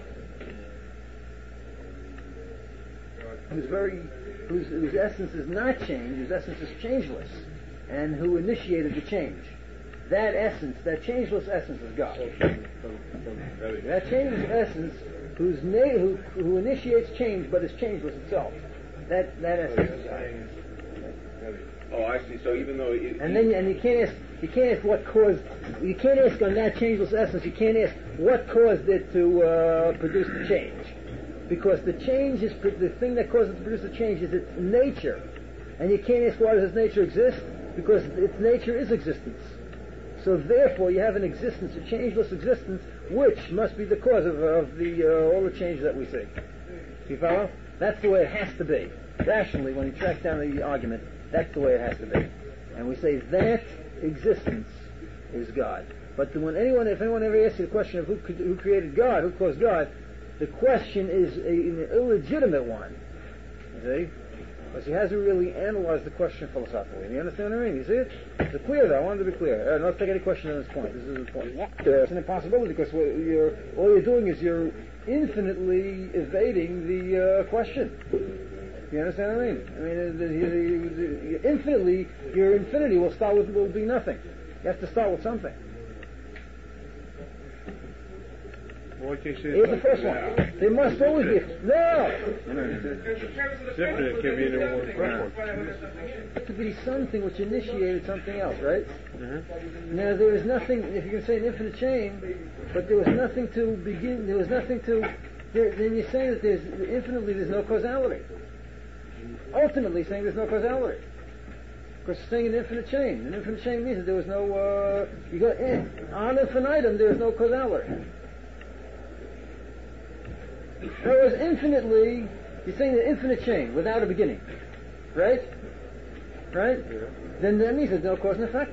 Whose essence is not change, whose essence is changeless, and who initiated the change. That essence, that changeless essence is God. That changeless essence who initiates change but is changeless itself. That essence is God. Oh, I see. So even though you can't ask what caused. You can't ask on that changeless essence. You can't ask what caused it to produce the change, because the change is the thing that causes it to produce the change is its nature, and you can't ask why does its nature exist, because its nature is existence. So therefore, you have an existence, a changeless existence, which must be the cause of all the change that we see. You follow? That's the way it has to be. Rationally, when you track down the argument, that's the way it has to be. And we say that existence is God. But if anyone ever asks you the question of who created God, who caused God, the question is an illegitimate one. You see? Because he hasn't really analyzed the question philosophically. You understand what I mean? You see it? It's clear though. I wanted to be clear. Let's take any question on this point. This is the point. It's an impossibility because all you're doing is you're infinitely evading the question. You understand what I mean? Your infinity will be nothing. You have to start with something. Here's the first one. There must always be. No! Definitely can be the one. It has to be something which initiated something else, right? Mm-hmm. Now there is nothing, if you can say an infinite chain, but there was nothing to begin, then you're saying that there's no causality. Ultimately saying there's no causality. Because it's saying an infinite chain. An infinite chain means that there was no, on infinitum there is no causality. Whereas infinitely, you're saying an infinite chain without a beginning. Right? Right? Yeah. Then that means there's no cause and effect.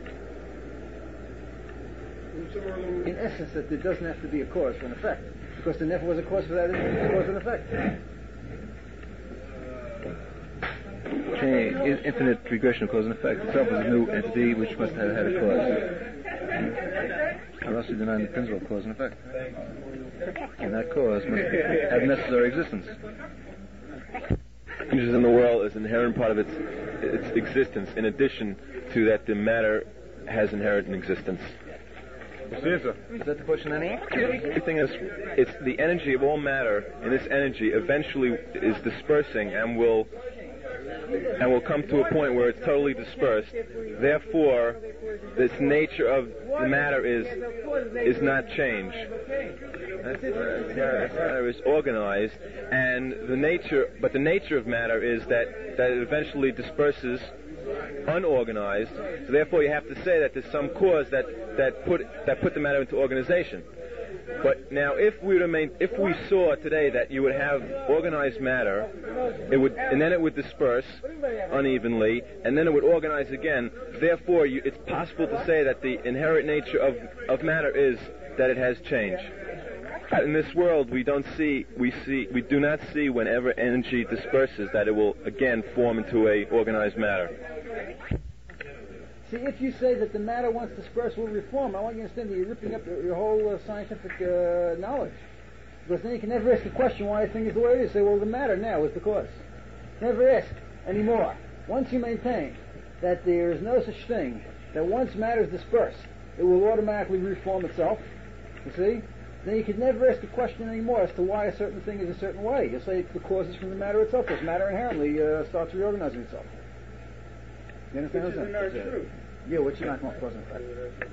In essence, that there doesn't have to be a cause for an effect. Because there never was a cause for that cause and effect. Chain, infinite regression of cause and effect itself is a new entity which must have had a cause. Or else you deny the principle of cause and effect. And that cause must have necessary existence. Changes in the world is an inherent part of its existence, in addition to that the matter has inherent existence. Is that the question then? Everything is, it's the energy of all matter, and this energy eventually is dispersing and will come to a point where it's totally dispersed. Therefore, this nature of the matter is not change. Matter is organized, and the nature of matter is that it eventually disperses unorganized. So therefore, you have to say that there's some cause that put the matter into organization. But now, if we saw today that you would have organized matter, and then it would disperse unevenly, and then it would organize again. Therefore, it's possible to say that the inherent nature of matter is that it has change. In this world, we do not see whenever energy disperses that it will again form into a organized matter. See, if you say that the matter once dispersed will reform, I want you to understand that you're ripping up your whole scientific knowledge. Because then you can never ask the question why a thing is the way it is. Say, well, the matter now is the cause. Never ask anymore. Once you maintain that there is no such thing, that once matter is dispersed, it will automatically reform itself, you see, then you can never ask the question anymore as to why a certain thing is a certain way. You'll say the cause is from the matter itself, because matter inherently starts reorganizing itself. You understand what I'm saying? Which is not true. Yeah, which is not cause and effect.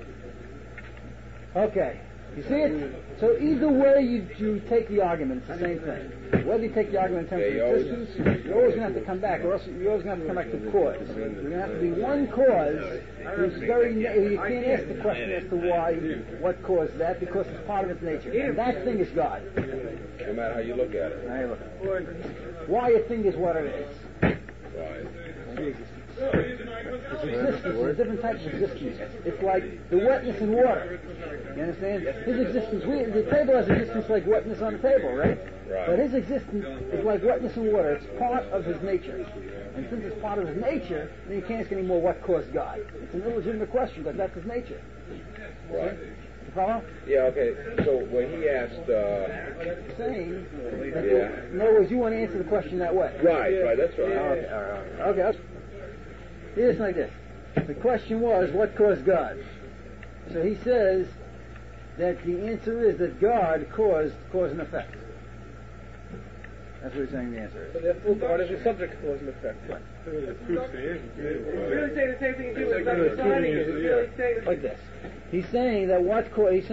Okay. You see it? So either way you take the argument, it's the same thing. Whether you take the argument in terms of existence, you're always going to have to come back, or else you're always going to have to come back to cause. You're going to have to be one cause who's you can't ask the question as to why, what caused that, because it's part of its nature. And that thing is God. No matter how you look at it. How you look at it. Why a thing is what it is. Right. It's existence, there's different types of existence. It's like the wetness in water. You understand? His existence, the table has existence like wetness on the table, right? But his existence is like wetness in water. It's part of his nature. And since it's part of his nature, then you can't ask anymore what caused God. It's an illegitimate question because that's his nature. Right. You follow? Yeah, okay. So when he asked... saying that in other words, you want to answer the question that way. Right, that's right. Okay. Here's like this. The question was, what caused God? So he says that the answer is that God caused cause and effect. That's what he's saying the answer is. So therefore, God is the subject of cause and effect. Right. It's really saying the same thing you do with designing it. It's really saying Like this. He's saying that what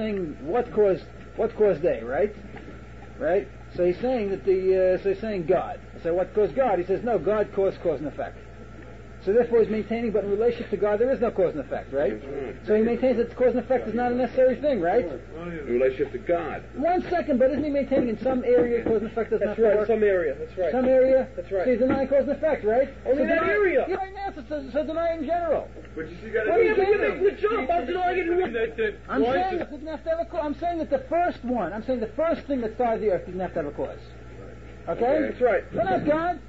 caused A, right? Right? So he's saying that so he's saying God. So what caused God? He says no, God caused cause and effect. So therefore he's maintaining, but in relationship to God there is no cause and effect, right? So he maintains that cause and effect is not a necessary thing, right? In relationship to God. 1 second, but isn't he maintaining in some area cause and effect does not work? Some area, that's right. Some area? That's right. So he's denying cause and effect, right? Only that area. Yeah, right now, so deny in general. But you see, got What are you You're doing? making the jump. I'm denying it in one. I'm saying that it didn't have to have a cause. I'm saying that the first one, I'm saying the first thing that started the earth didn't have to have a cause. Okay? That's right. But not God.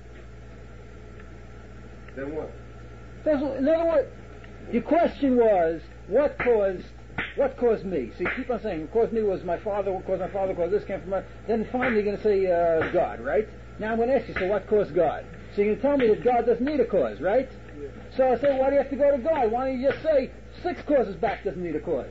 Then what? In other words, your question was, what caused me? So you keep on saying, what caused me was my father, what caused my father, caused this, came from my... Then finally you're going to say God, right? Now I'm going to ask you, so what caused God? So you're going to tell me that God doesn't need a cause, right? So I say, why do you have to go to God? Why don't you just say, 6 causes back doesn't need a cause?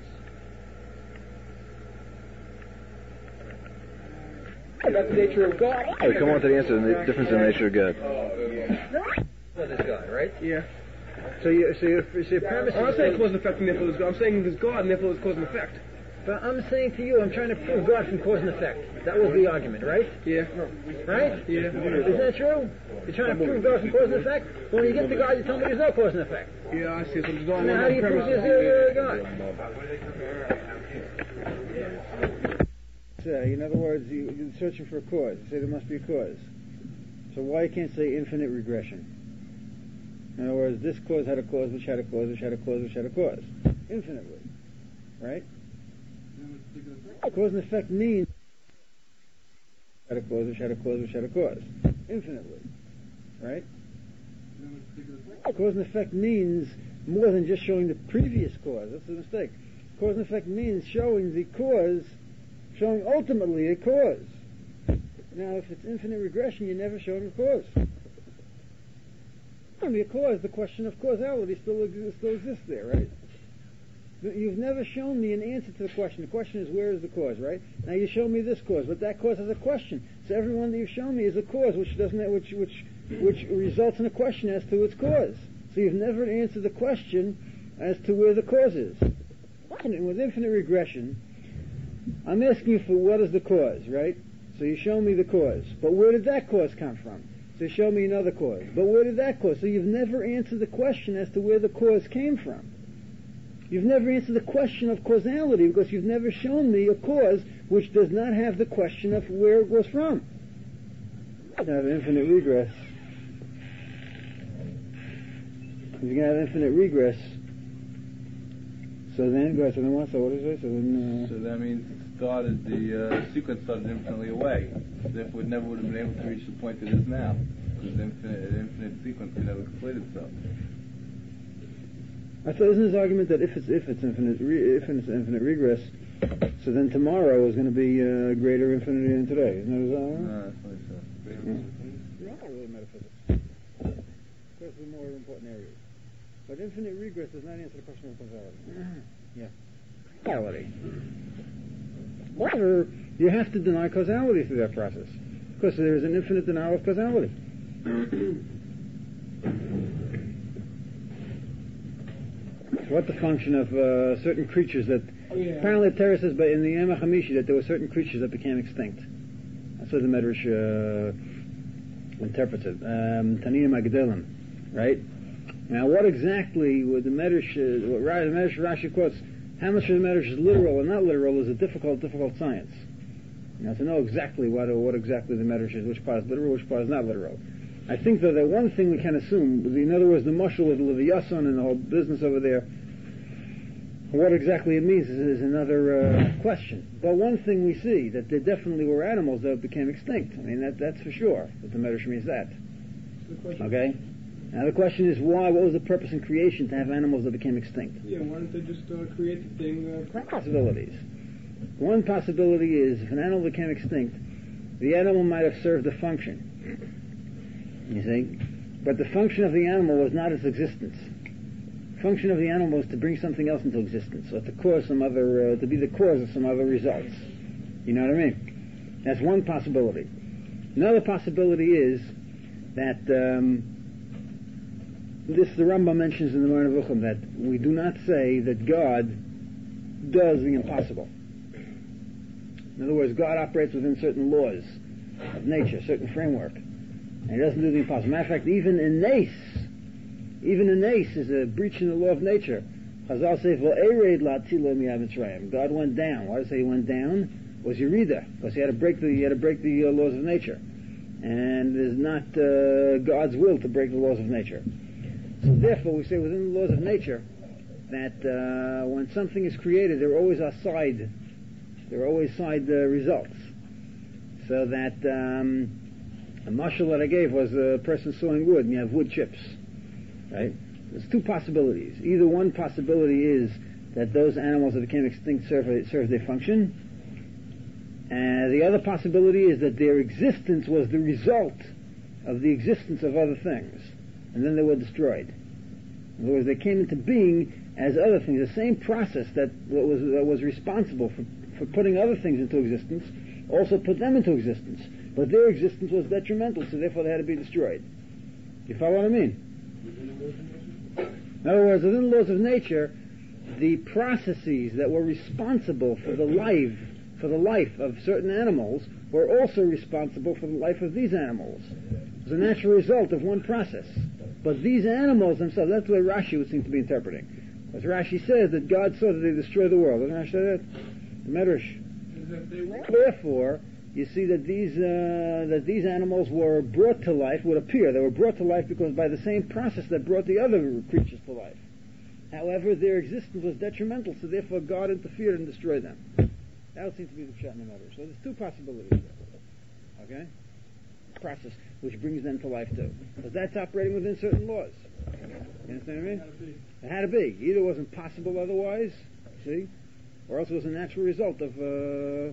About the nature of God. Hey, come on to the answer, the difference in the nature of God. What is God, right? Yeah. So your premise I'm not is... saying cause and effect and therefore there's God. I'm saying there's God and therefore there's cause and effect. But I'm saying to you, I'm trying to prove God from cause and effect. That was the argument, right? Yeah. Right? Yeah. Is that true? You're trying to prove God from cause and effect? When you get to God, you tell me there's no cause and effect. Yeah, I see. So there's God. Now how do you prove there's God? In other words, you're searching for a cause. You say there must be a cause. So why you can't say infinite regression? In other words, this cause had a cause, which had a cause, which had a cause, which had a cause. Infinitely. Right? Cause and effect means had a cause, which had a cause, which had a cause. Infinitely. Right? Cause and effect means more than just showing the previous cause. That's a mistake. Cause and effect means showing the cause, showing ultimately a cause. Now, if it's infinite regression, you're never showing a cause. The cause, the question of causality still exists there, right? You've never shown me an answer to the question. The question is, where is the cause, right? Now you show me this cause, but that cause has a question. So every one that you've shown me is a cause, which results in a question as to its cause. So you've never answered the question as to where the cause is. And with infinite regression, I'm asking you for what is the cause, right? So you show me the cause, but where did that cause come from? So show me another cause. But where did that cause? So you've never answered the question as to where the cause came from. You've never answered the question of causality because you've never shown me a cause which does not have the question of where it was from. You can have infinite regress. If you can have infinite regress, so then what? So what is it? So that means the sequence started infinitely away. Therefore, it never would have been able to reach the point it is now. Because an infinite sequence can never complete itself. I thought, isn't his argument that if it's infinite regress, so then tomorrow is going to be greater infinity than today? Isn't that his argument? No, that's what he said. Not really metaphysics. Of course, the more important areas. But infinite regress does not answer the question of causality. Yeah. Causality. However, you have to deny causality through that process. Because there is an infinite denial of causality. What the function of certain creatures that... Apparently Torah says but in the Yom HaChamishi that there were certain creatures that became extinct. That's what the Medrash interprets it. Tanina Magdalim. Right? Now what exactly would the Medrash... what the Medrash Rashi quotes, how much of the Medrash is literal or not literal is a difficult science. Now to know exactly what exactly the Medrash is, which part is literal, which part is not literal. I think though that one thing we can assume, in other words, the mashal with Leviathan and the whole business over there, what exactly it means is another question. But one thing we see, that there definitely were animals that became extinct. I mean, that's for sure, that the Medrash means that. Okay? Now the question is why, what was the purpose in creation to have animals that became extinct? Yeah, why don't they just create the thing? Possibilities. One possibility is if an animal became extinct, the animal might have served a function. You see? But the function of the animal was not its existence. The function of the animal was to bring something else into existence, or to cause some other, to be the cause of some other results. You know what I mean? That's one possibility. Another possibility is that this the Rambam mentions in the Moreh Nevuchim, that we do not say that God does the impossible. In other words, God operates within certain laws of nature, certain framework. And he doesn't do the impossible. Matter of fact, even a nace is a breach in the law of nature. Chazal says, God went down. Why do I say he went down? It was Yerida, because he had to break the laws of nature. And it is not God's will to break the laws of nature. So therefore, we say within the laws of nature that when something is created, there are always side results. So that a mashal that I gave was a person sawing wood, and you have wood chips, right? There's two possibilities. Either one possibility is that those animals that became extinct serve their function, and the other possibility is that their existence was the result of the existence of other things, and then they were destroyed. In other words, they came into being as other things. The same process that was responsible for putting other things into existence also put them into existence. But their existence was detrimental, so therefore they had to be destroyed. You follow what I mean? In other words, within the laws of nature, the processes that were responsible for the life of certain animals were also responsible for the life of these animals. It was a natural result of one process. But these animals themselves, that's what Rashi would seem to be interpreting. As Rashi says that God saw that they destroy the world. Doesn't Rashi say that? The Medrash. Therefore, you see that these animals were brought to life, would appear. They were brought to life because by the same process that brought the other creatures to life. However, their existence was detrimental, so therefore God interfered and destroyed them. That would seem to be the pshat in the Medrash. So there's two possibilities there. Okay? Process which brings them to life too. Because that's operating within certain laws. You understand what I mean? It had to be. Either it wasn't possible otherwise, see? Or else it was a natural result of, you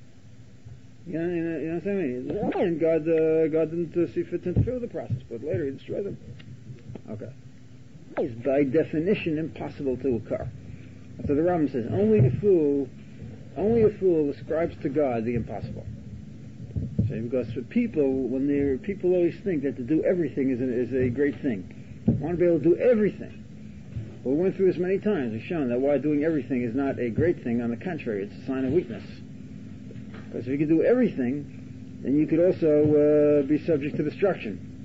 know what I mean? And God didn't see fit to interfere with the process, but later he destroyed them. Okay. It's by definition impossible to occur. So the Rambam says, only a fool ascribes to God the impossible. So because for people, people always think that to do everything is a great thing. They want to be able to do everything. Well, we went through this many times. We've shown that why doing everything is not a great thing. On the contrary, it's a sign of weakness. Because if you could do everything, then you could also be subject to destruction.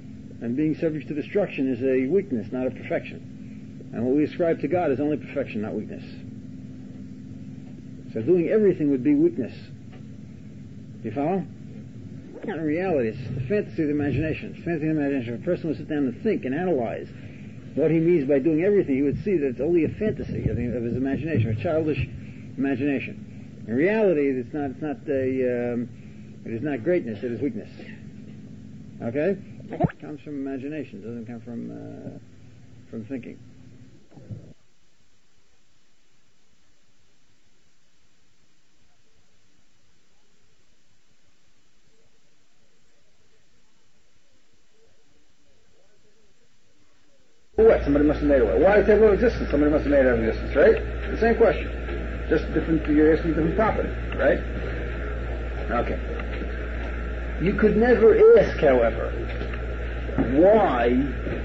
And being subject to destruction is a weakness, not a perfection. And what we ascribe to God is only perfection, not weakness. So doing everything would be weakness. You follow? In reality, it's the fantasy of the imagination. It's the fantasy of the imagination. If a person would sit down and think and analyze what he means by doing everything, he would see that it's only a fantasy of his imagination, a childish imagination. In reality, it is not greatness, it is weakness. Okay? It comes from imagination, it doesn't come from thinking. What? Somebody must have made it away. Why the table of existence? Somebody must have made it out of existence, right? The same question. Just different, you're asking different property, right? Okay. You could never ask, however, why,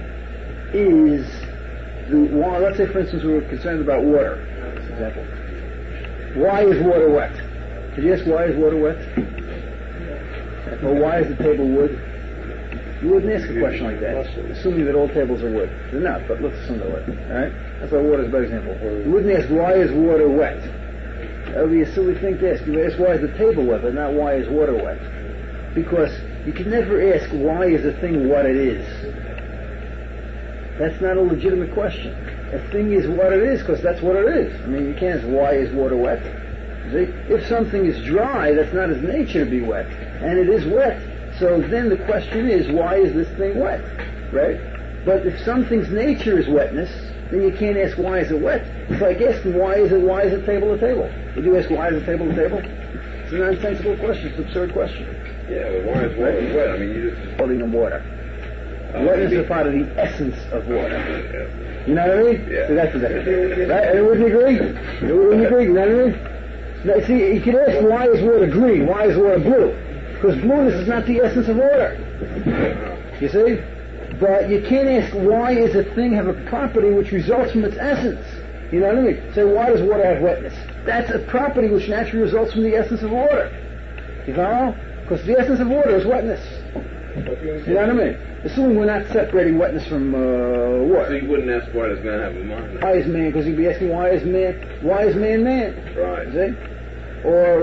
let's say for instance we were concerned about water, for example. Why is water wet? Could you ask why is water wet? Or why is the table wood? You wouldn't ask a question like that, assuming that all tables are wood. They're not, but let's assume they're wet. Alright? That's why water is a better example. You wouldn't ask why is water wet? That would be a silly thing to ask. You would ask why is the table wet, but not why is water wet. Because you can never ask why is a thing what it is. That's not a legitimate question. A thing is what it is because that's what it is. I mean, you can't ask why is water wet. See? If something is dry, that's not its nature to be wet. And it is wet. So then the question is, why is this thing wet? Right? But if something's nature is wetness, then you can't ask why is it wet. It's like asking why is a table a table? Would you ask why is a table a table? It's a nonsensical question. It's an absurd question. Yeah, but why is water wet? I mean, you just... Holding in water. Wetness is part of the essence of water. You know what I mean? Yeah. So that's the difference. Right? And wouldn't you agree? You know what I mean? Now, see, you can ask why is water green? Why is water blue? Because blueness is not the essence of water. You see? But you can't ask why is a thing have a property which results from its essence. You know what I mean? Say, why does water have wetness? That's a property which naturally results from the essence of water. You follow? Because the essence of water is wetness. You know what I mean? Assuming we're not separating wetness from water. So you wouldn't ask why does man have a mind? Why is man? Because you'd be asking why is man man? Right. You see?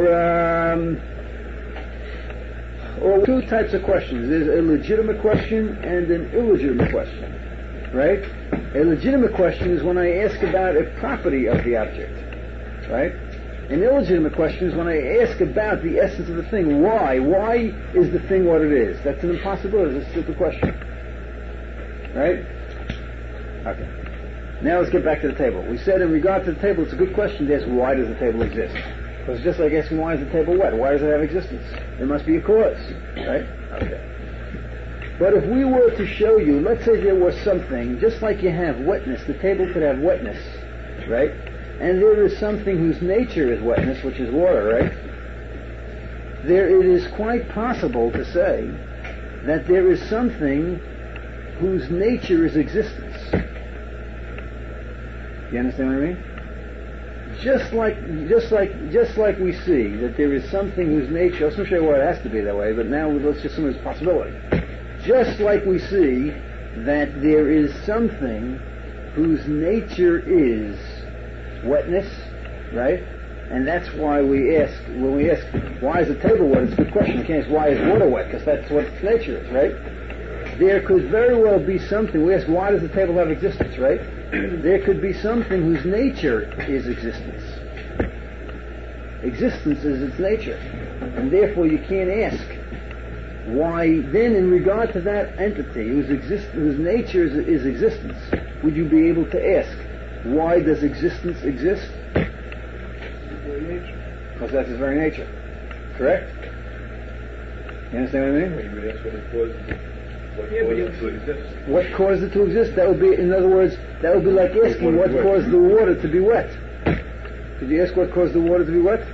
Or two types of questions. There's a legitimate question and an illegitimate question. Right? A legitimate question is when I ask about a property of the object. Right? An illegitimate question is when I ask about the essence of the thing. Why? Why is the thing what it is? That's an impossibility. It's a stupid question. Right? Okay. Now let's get back to the table. We said in regard to the table, it's a good question to ask why does the table exist? Because it's just like asking why is the table wet? Why does it have existence? There must be a cause. Right? Okay. But if we were to show you, let's say there was something, just like you have wetness, the table could have wetness, right? And there is something whose nature is wetness, which is water, right? It is quite possible to say that there is something whose nature is existence. You understand what I mean? Just like we see that there is something whose nature, I'll show you why it has to be that way, but now let's just assume it's a possibility. Just like we see that there is something whose nature is wetness, right? And that's why we ask, when we ask, why is the table wet? It's a good question. You can't ask, why is water wet? Because that's what its nature is, right? There could very well be something, we ask, why does the table have existence, right? There could be something whose nature is existence. Existence is its nature. And therefore you can't ask, why then in regard to that entity whose nature is existence, would you be able to ask, why does existence exist? Because that's its very nature. Correct? You understand what I mean? You would ask what caused it to exist. What caused it to exist? That would be, in other words, that would be like asking what caused the water to be wet. Could you ask what caused the water to be wet?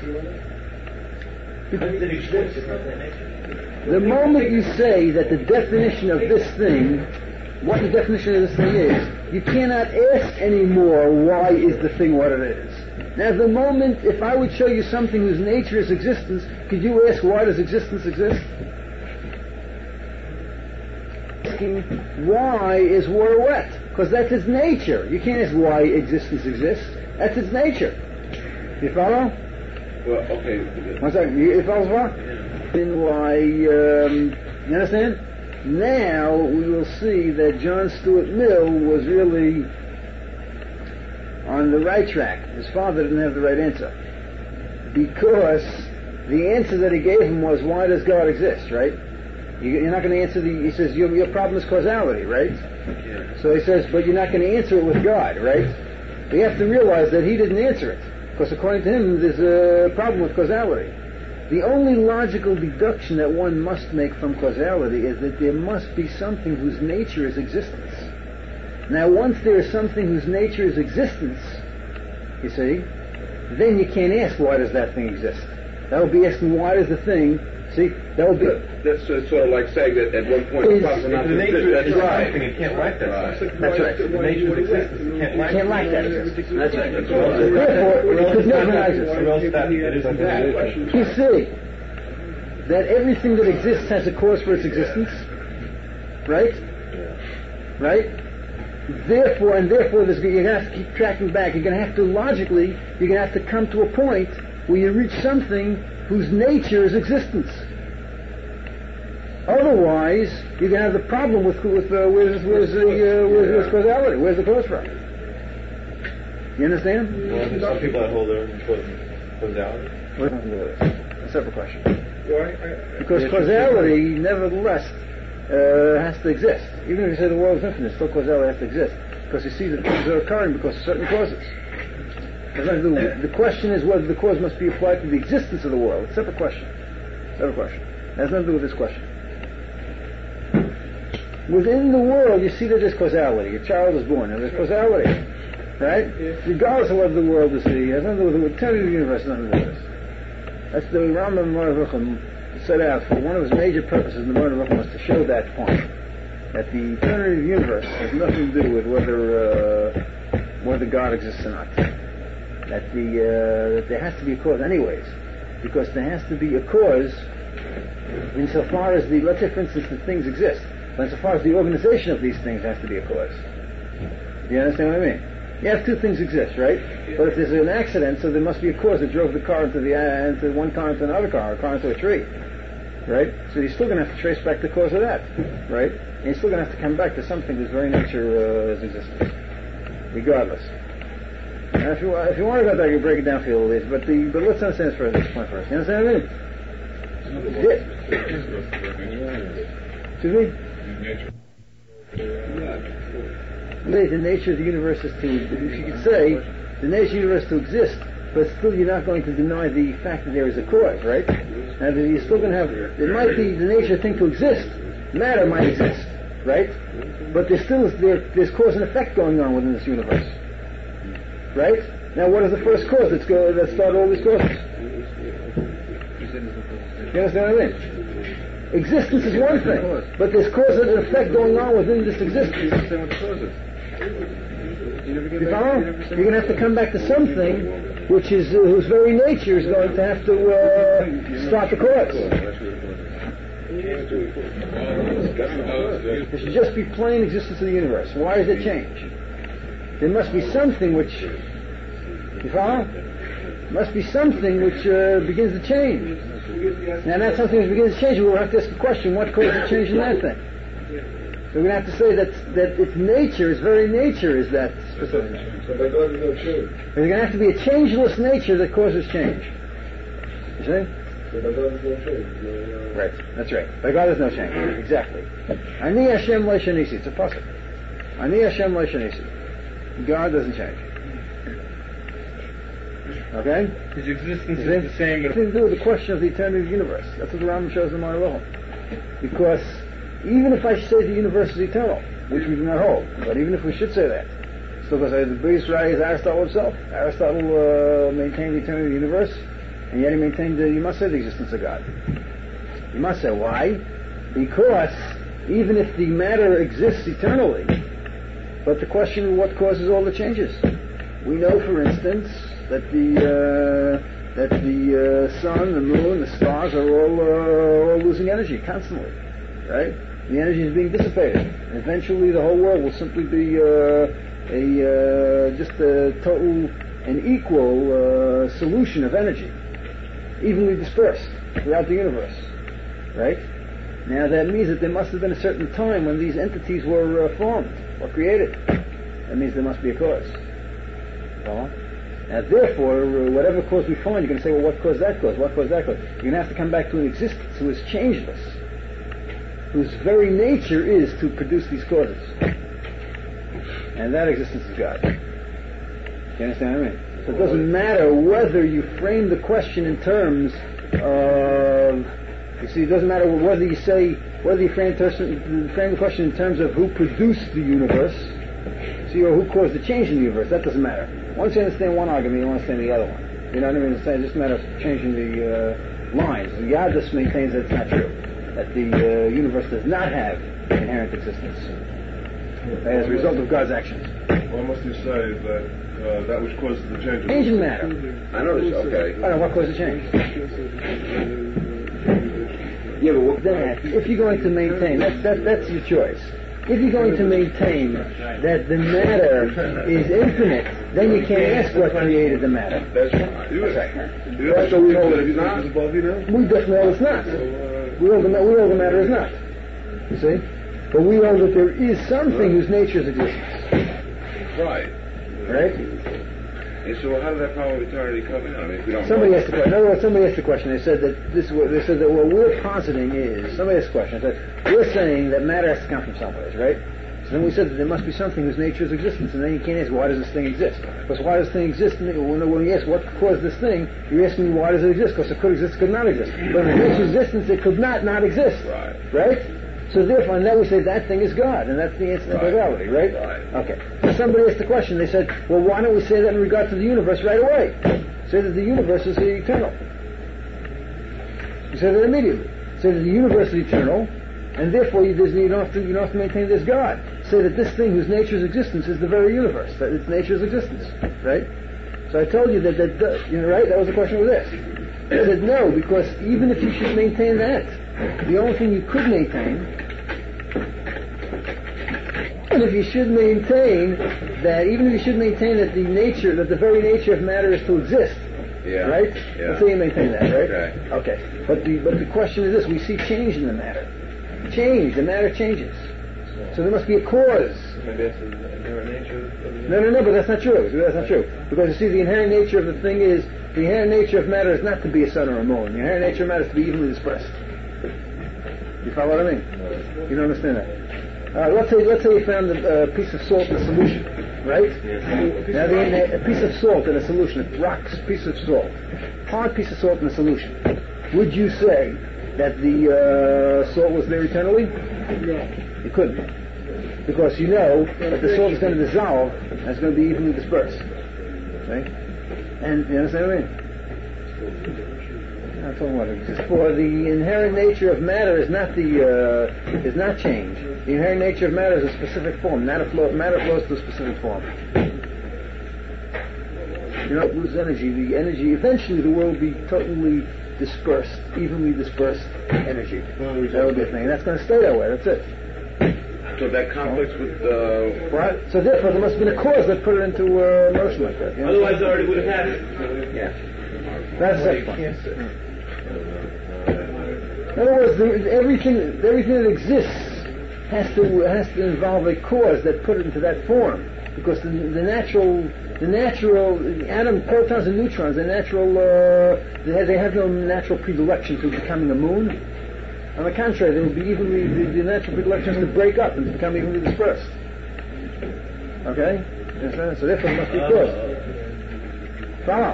The moment you say that the definition of this thing, what the definition of this thing is, you cannot ask anymore why is the thing what it is. Now the moment, if I would show you something whose nature is existence, could you ask why does existence exist? asking why is water wet, because that's its nature. You can't ask why existence exists. That's its nature. You follow? Well, okay. One second. You follow so far? Then why? You understand? Now we will see that John Stuart Mill was really on the right track. His father didn't have the right answer, because the answer that he gave him was, why does God exist, right? You're not going to answer he says, your problem is causality, right? Yeah. So he says, but you're not going to answer it with God, right? But you have to realize that he didn't answer it, because according to him, there's a problem with causality. The only logical deduction that one must make from causality is that there must be something whose nature is existence. Now, once there is something whose nature is existence, you see, then you can't ask, why does that thing exist? That would be asking, why does the thing, see, that would be... That's sort of like saying that at one point the problem If the nature that's is right. something, it can't lack that. That's right. The nature of existence, it can't lack that existence. That's right. Therefore, it could never exist. Or else that it isn't that. You see that everything that exists has a cause for its existence, right? Right? Therefore, you're going to have to keep tracking back. You're going to have to logically, you're going to have to come to a point where you reach something whose nature is existence. Otherwise, you're going to have the problem with where's causality? Where's the cause from? You understand? Well, there's some people that hold their causality. What does that do with this? A separate question. Because causality, nevertheless, has to exist. Even if you say the world is infinite, still causality has to exist. Because you see that things are occurring because of certain causes. The question is whether the cause must be applied to the existence of the world. It's a separate question. Separate question. It has nothing to do with this question. Within the world, you see that there's causality. A child is born, and there's causality. Right? Regardless of whether the world is the... It has nothing to do with the eternity of the universe, nothing to do with this. That's the Rambam Maravachim set out for one of his major purposes in the Maravachim was to show that point. That the eternity of the universe has nothing to do with whether God exists or not. That there has to be a cause anyways. Because there has to be a cause insofar as let's say for instance that things exist. But insofar as the organization of these things has to be a cause. Do you understand what I mean? You have two things exist, right? But if there's an accident, so there must be a cause that drove the car into one car into another car, or a car into a tree, right? So you're still going to have to trace back the cause of that, right? And you're still going to have to come back to something whose very nature is existence, regardless. Now, if you want to go there, you break it down for you a little bit, but let's understand this point first. You understand what I mean? Excuse me? The nature of the universe is if you could say, the nature of the universe to exist, but still you're not going to deny the fact that there is a cause, right? Now you're still going to have, it might be the nature of the thing to exist, matter might exist, right? But there's cause and effect going on within this universe, right? Now what is the first cause that started all these causes? You understand what I mean? Existence is one thing, but there's cause and effect going on within this existence. You follow? You're going to have to come back to something which is whose very nature is going to have to start the cause. It should just be plain existence of the universe. Why does it change? There must be something which, you follow? There must be something which begins to change. Now that something which begins to change, we'll have to ask the question, what caused the change in that thing? So we're going to have to say that its nature, its very nature is that specific. So by God there's no change. There's going to have to be a changeless nature that causes change. You see? So by God there's no change. Right, that's right. By God there's no change. Exactly. Ani Hashem Leishanisi. It's a pasuk. Ani Hashem Leishanisi. God doesn't change. Okay? His existence is the same. It has to do with the question of the eternity of the universe. That's what the Rambam shows in the Maravachim. Because even if I say the universe is eternal, which we do not hold, but even if we should say that, still because the biggest right is Aristotle himself. Aristotle maintained the eternity of the universe, and yet he maintained you must say the existence of God. You must say why? Because even if the matter exists eternally, but the question of what causes all the changes. We know, for instance, that the sun, the moon, the stars are all losing energy constantly, right? The energy is being dissipated. And eventually the whole world will simply be just a total and equal solution of energy, evenly dispersed throughout the universe. Right? Now that means that there must have been a certain time when these entities were formed or created. That means there must be a cause. Now therefore, whatever cause we find, you're going to say, well, what caused that cause? What caused that cause? You're going to have to come back to an existence who is changeless, whose very nature is to produce these causes. And that existence is God. You understand what I mean? So it doesn't matter whether you frame the question in terms of, you see, it doesn't matter whether you frame the question in terms of who produced the universe, see, or who caused the change in the universe. That doesn't matter. Once you understand one argument, you understand the other one. You know what I mean? It's just a matter of changing the lines. The Yadus maintains that it's not true, that the universe does not have inherent existence as a result of God's actions. Why must you say that that which causes the change? Change in matter. I noticed. Okay. I don't know what caused the change. Yeah, but That, if you're going to maintain, that's your choice. If you're going to maintain that the matter is infinite, then you can't ask what created the matter. That's right. You So we hold it not. above you now? We definitely hold it's not. We hold the matter is not. You see? But we hold that there is something whose nature is existence. Right. Right? And so how did that power of eternity come in? I mean, if we don't Somebody know. asked the question. In other words, somebody asked the question. They said that what we're positing is, somebody asked the question. They said, we're saying that matter has to come from someplace, right? So then we said that there must be something whose nature is existence, and then you can't ask, why does this thing exist? Because why does this thing exist? When you ask what caused this thing, you're asking me why does it exist? Because it could exist, could not exist. But in its existence, it could not exist. Right. Right? So therefore, and then we say that thing is God, and that's the answer to causality, right? Right. Okay. So somebody asked the question, they said, well, why don't we say that in regard to the universe right away? Say that the universe is eternal. You say that immediately. Say that the universe is eternal, and therefore you don't have to maintain there's God. Say that this thing whose nature is existence is the very universe, that its nature is existence, right? So I told you that right? That was the question was asked. I said no, because even if you should maintain that, the only thing you could maintain, and if you should maintain that, even if you should maintain that the very nature of matter is to exist, right? Yeah. Let's say you maintain that, right? Okay. But the question is this: we see change in the matter. The matter changes. So there must be a cause. Maybe that's the inherent nature of the No, but that's not true. That's not true. Because you see, the inherent nature of the thing is, the inherent nature of matter is not to be a sun or a moon. The inherent nature of matter is to be evenly dispersed. You follow what I mean? You don't understand that? Let's say you found a piece of salt in a solution, right? Now, a piece of salt in a solution, rocks, piece of salt, hard piece of salt in a solution. Would you say that the salt was there eternally? No. You couldn't. Because you know that the salt is going to dissolve and it's going to be evenly dispersed. Right? And you understand what I mean? I'm talking about it. For the inherent nature of matter is not change. The inherent nature of matter is a specific form. Matter flows to a specific form. You don't lose energy. The energy, eventually the world will be totally dispersed, evenly dispersed energy. That will be a thing. And that's going to stay that way. That's it. So that conflicts with Right? So therefore there must have been a cause that put it into motion like that. You know? Otherwise, it already would have happened. Yeah. That's the second one. In other words, everything that exists has to involve a cause that put it into that form, because the natural atom, protons and neutrons, they have no natural predilection to becoming a moon. On the contrary, they will be the natural predilection is to break up and to become evenly dispersed. Okay? So therefore, it must be cause. Follow.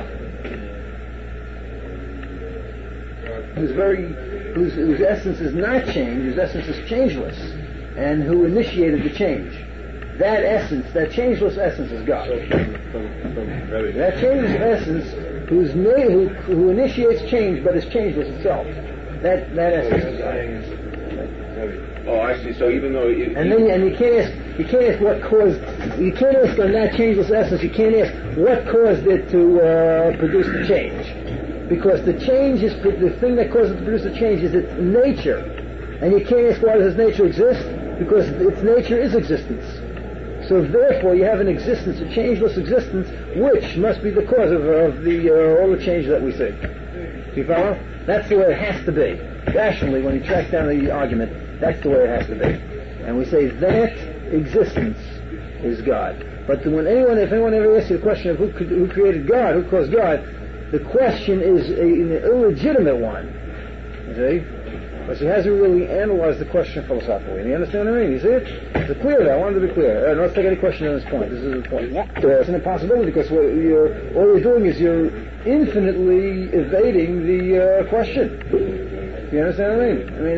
Whose essence is not change, whose essence is changeless, and who initiated the change. That essence, that changeless essence is God. That changeless essence who initiates change but is changeless itself. That essence is God. Oh, I see. So even though you can't ask what caused. You can't ask on that changeless essence. You can't ask what caused it to produce the change, because the change is the thing that causes it to produce the change is its nature. And you can't ask why does its nature exist? Because its nature is existence. So therefore you have an existence, a changeless existence, which must be the cause of all the change that we see. Do you follow? That's the way it has to be. Rationally, when you track down the argument, that's the way it has to be. And we say that existence is God. But if anyone ever asks you the question of who created God, who caused God, the question is an illegitimate one. You see? Because he hasn't really analyzed the question philosophically. And you understand what I mean? You see it? It's clear there. I wanted to be clear. Let's take any question on this point. This is the point. It's an impossibility because all you're doing is you're infinitely evading the question. You understand what I mean? I mean,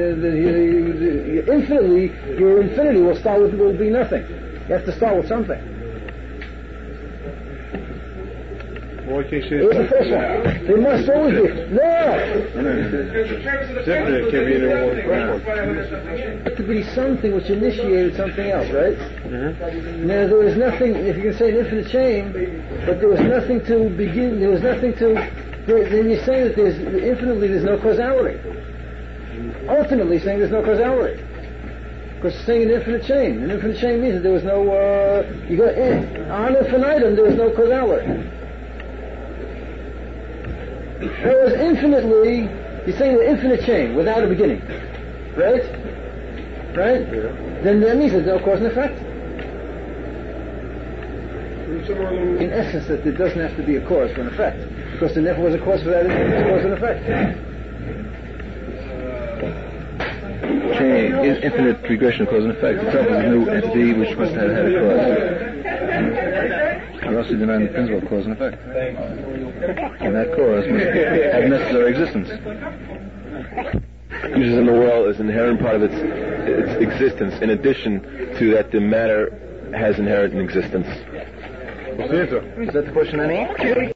your infinity will be nothing. You have to start with something. Why can't you say Here's the first one. There must always be. No! Definitely it can be in one. It could be something which initiated something else, right? Now, there was nothing, if you can say an infinite chain, but there was nothing to begin, then you're saying that there's no causality. Ultimately saying there's no causality. Because saying an infinite chain means that there was no, on infinitum there was no causality. Whereas infinitely, you're saying the infinite chain without a beginning. Right? Right? Yeah. Then that means there's no cause and effect. In essence, that there doesn't have to be a cause for an effect. Because there never was a cause for that cause and effect. Chain is infinite regression of cause and effect. Itself is a new entity which must have had a cause. Or else you deny the principle of cause and effect. And that cause must have necessary existence. Uses in the world is an inherent part of its existence, in addition to that the matter has inherent existence. Is that the question, Annie?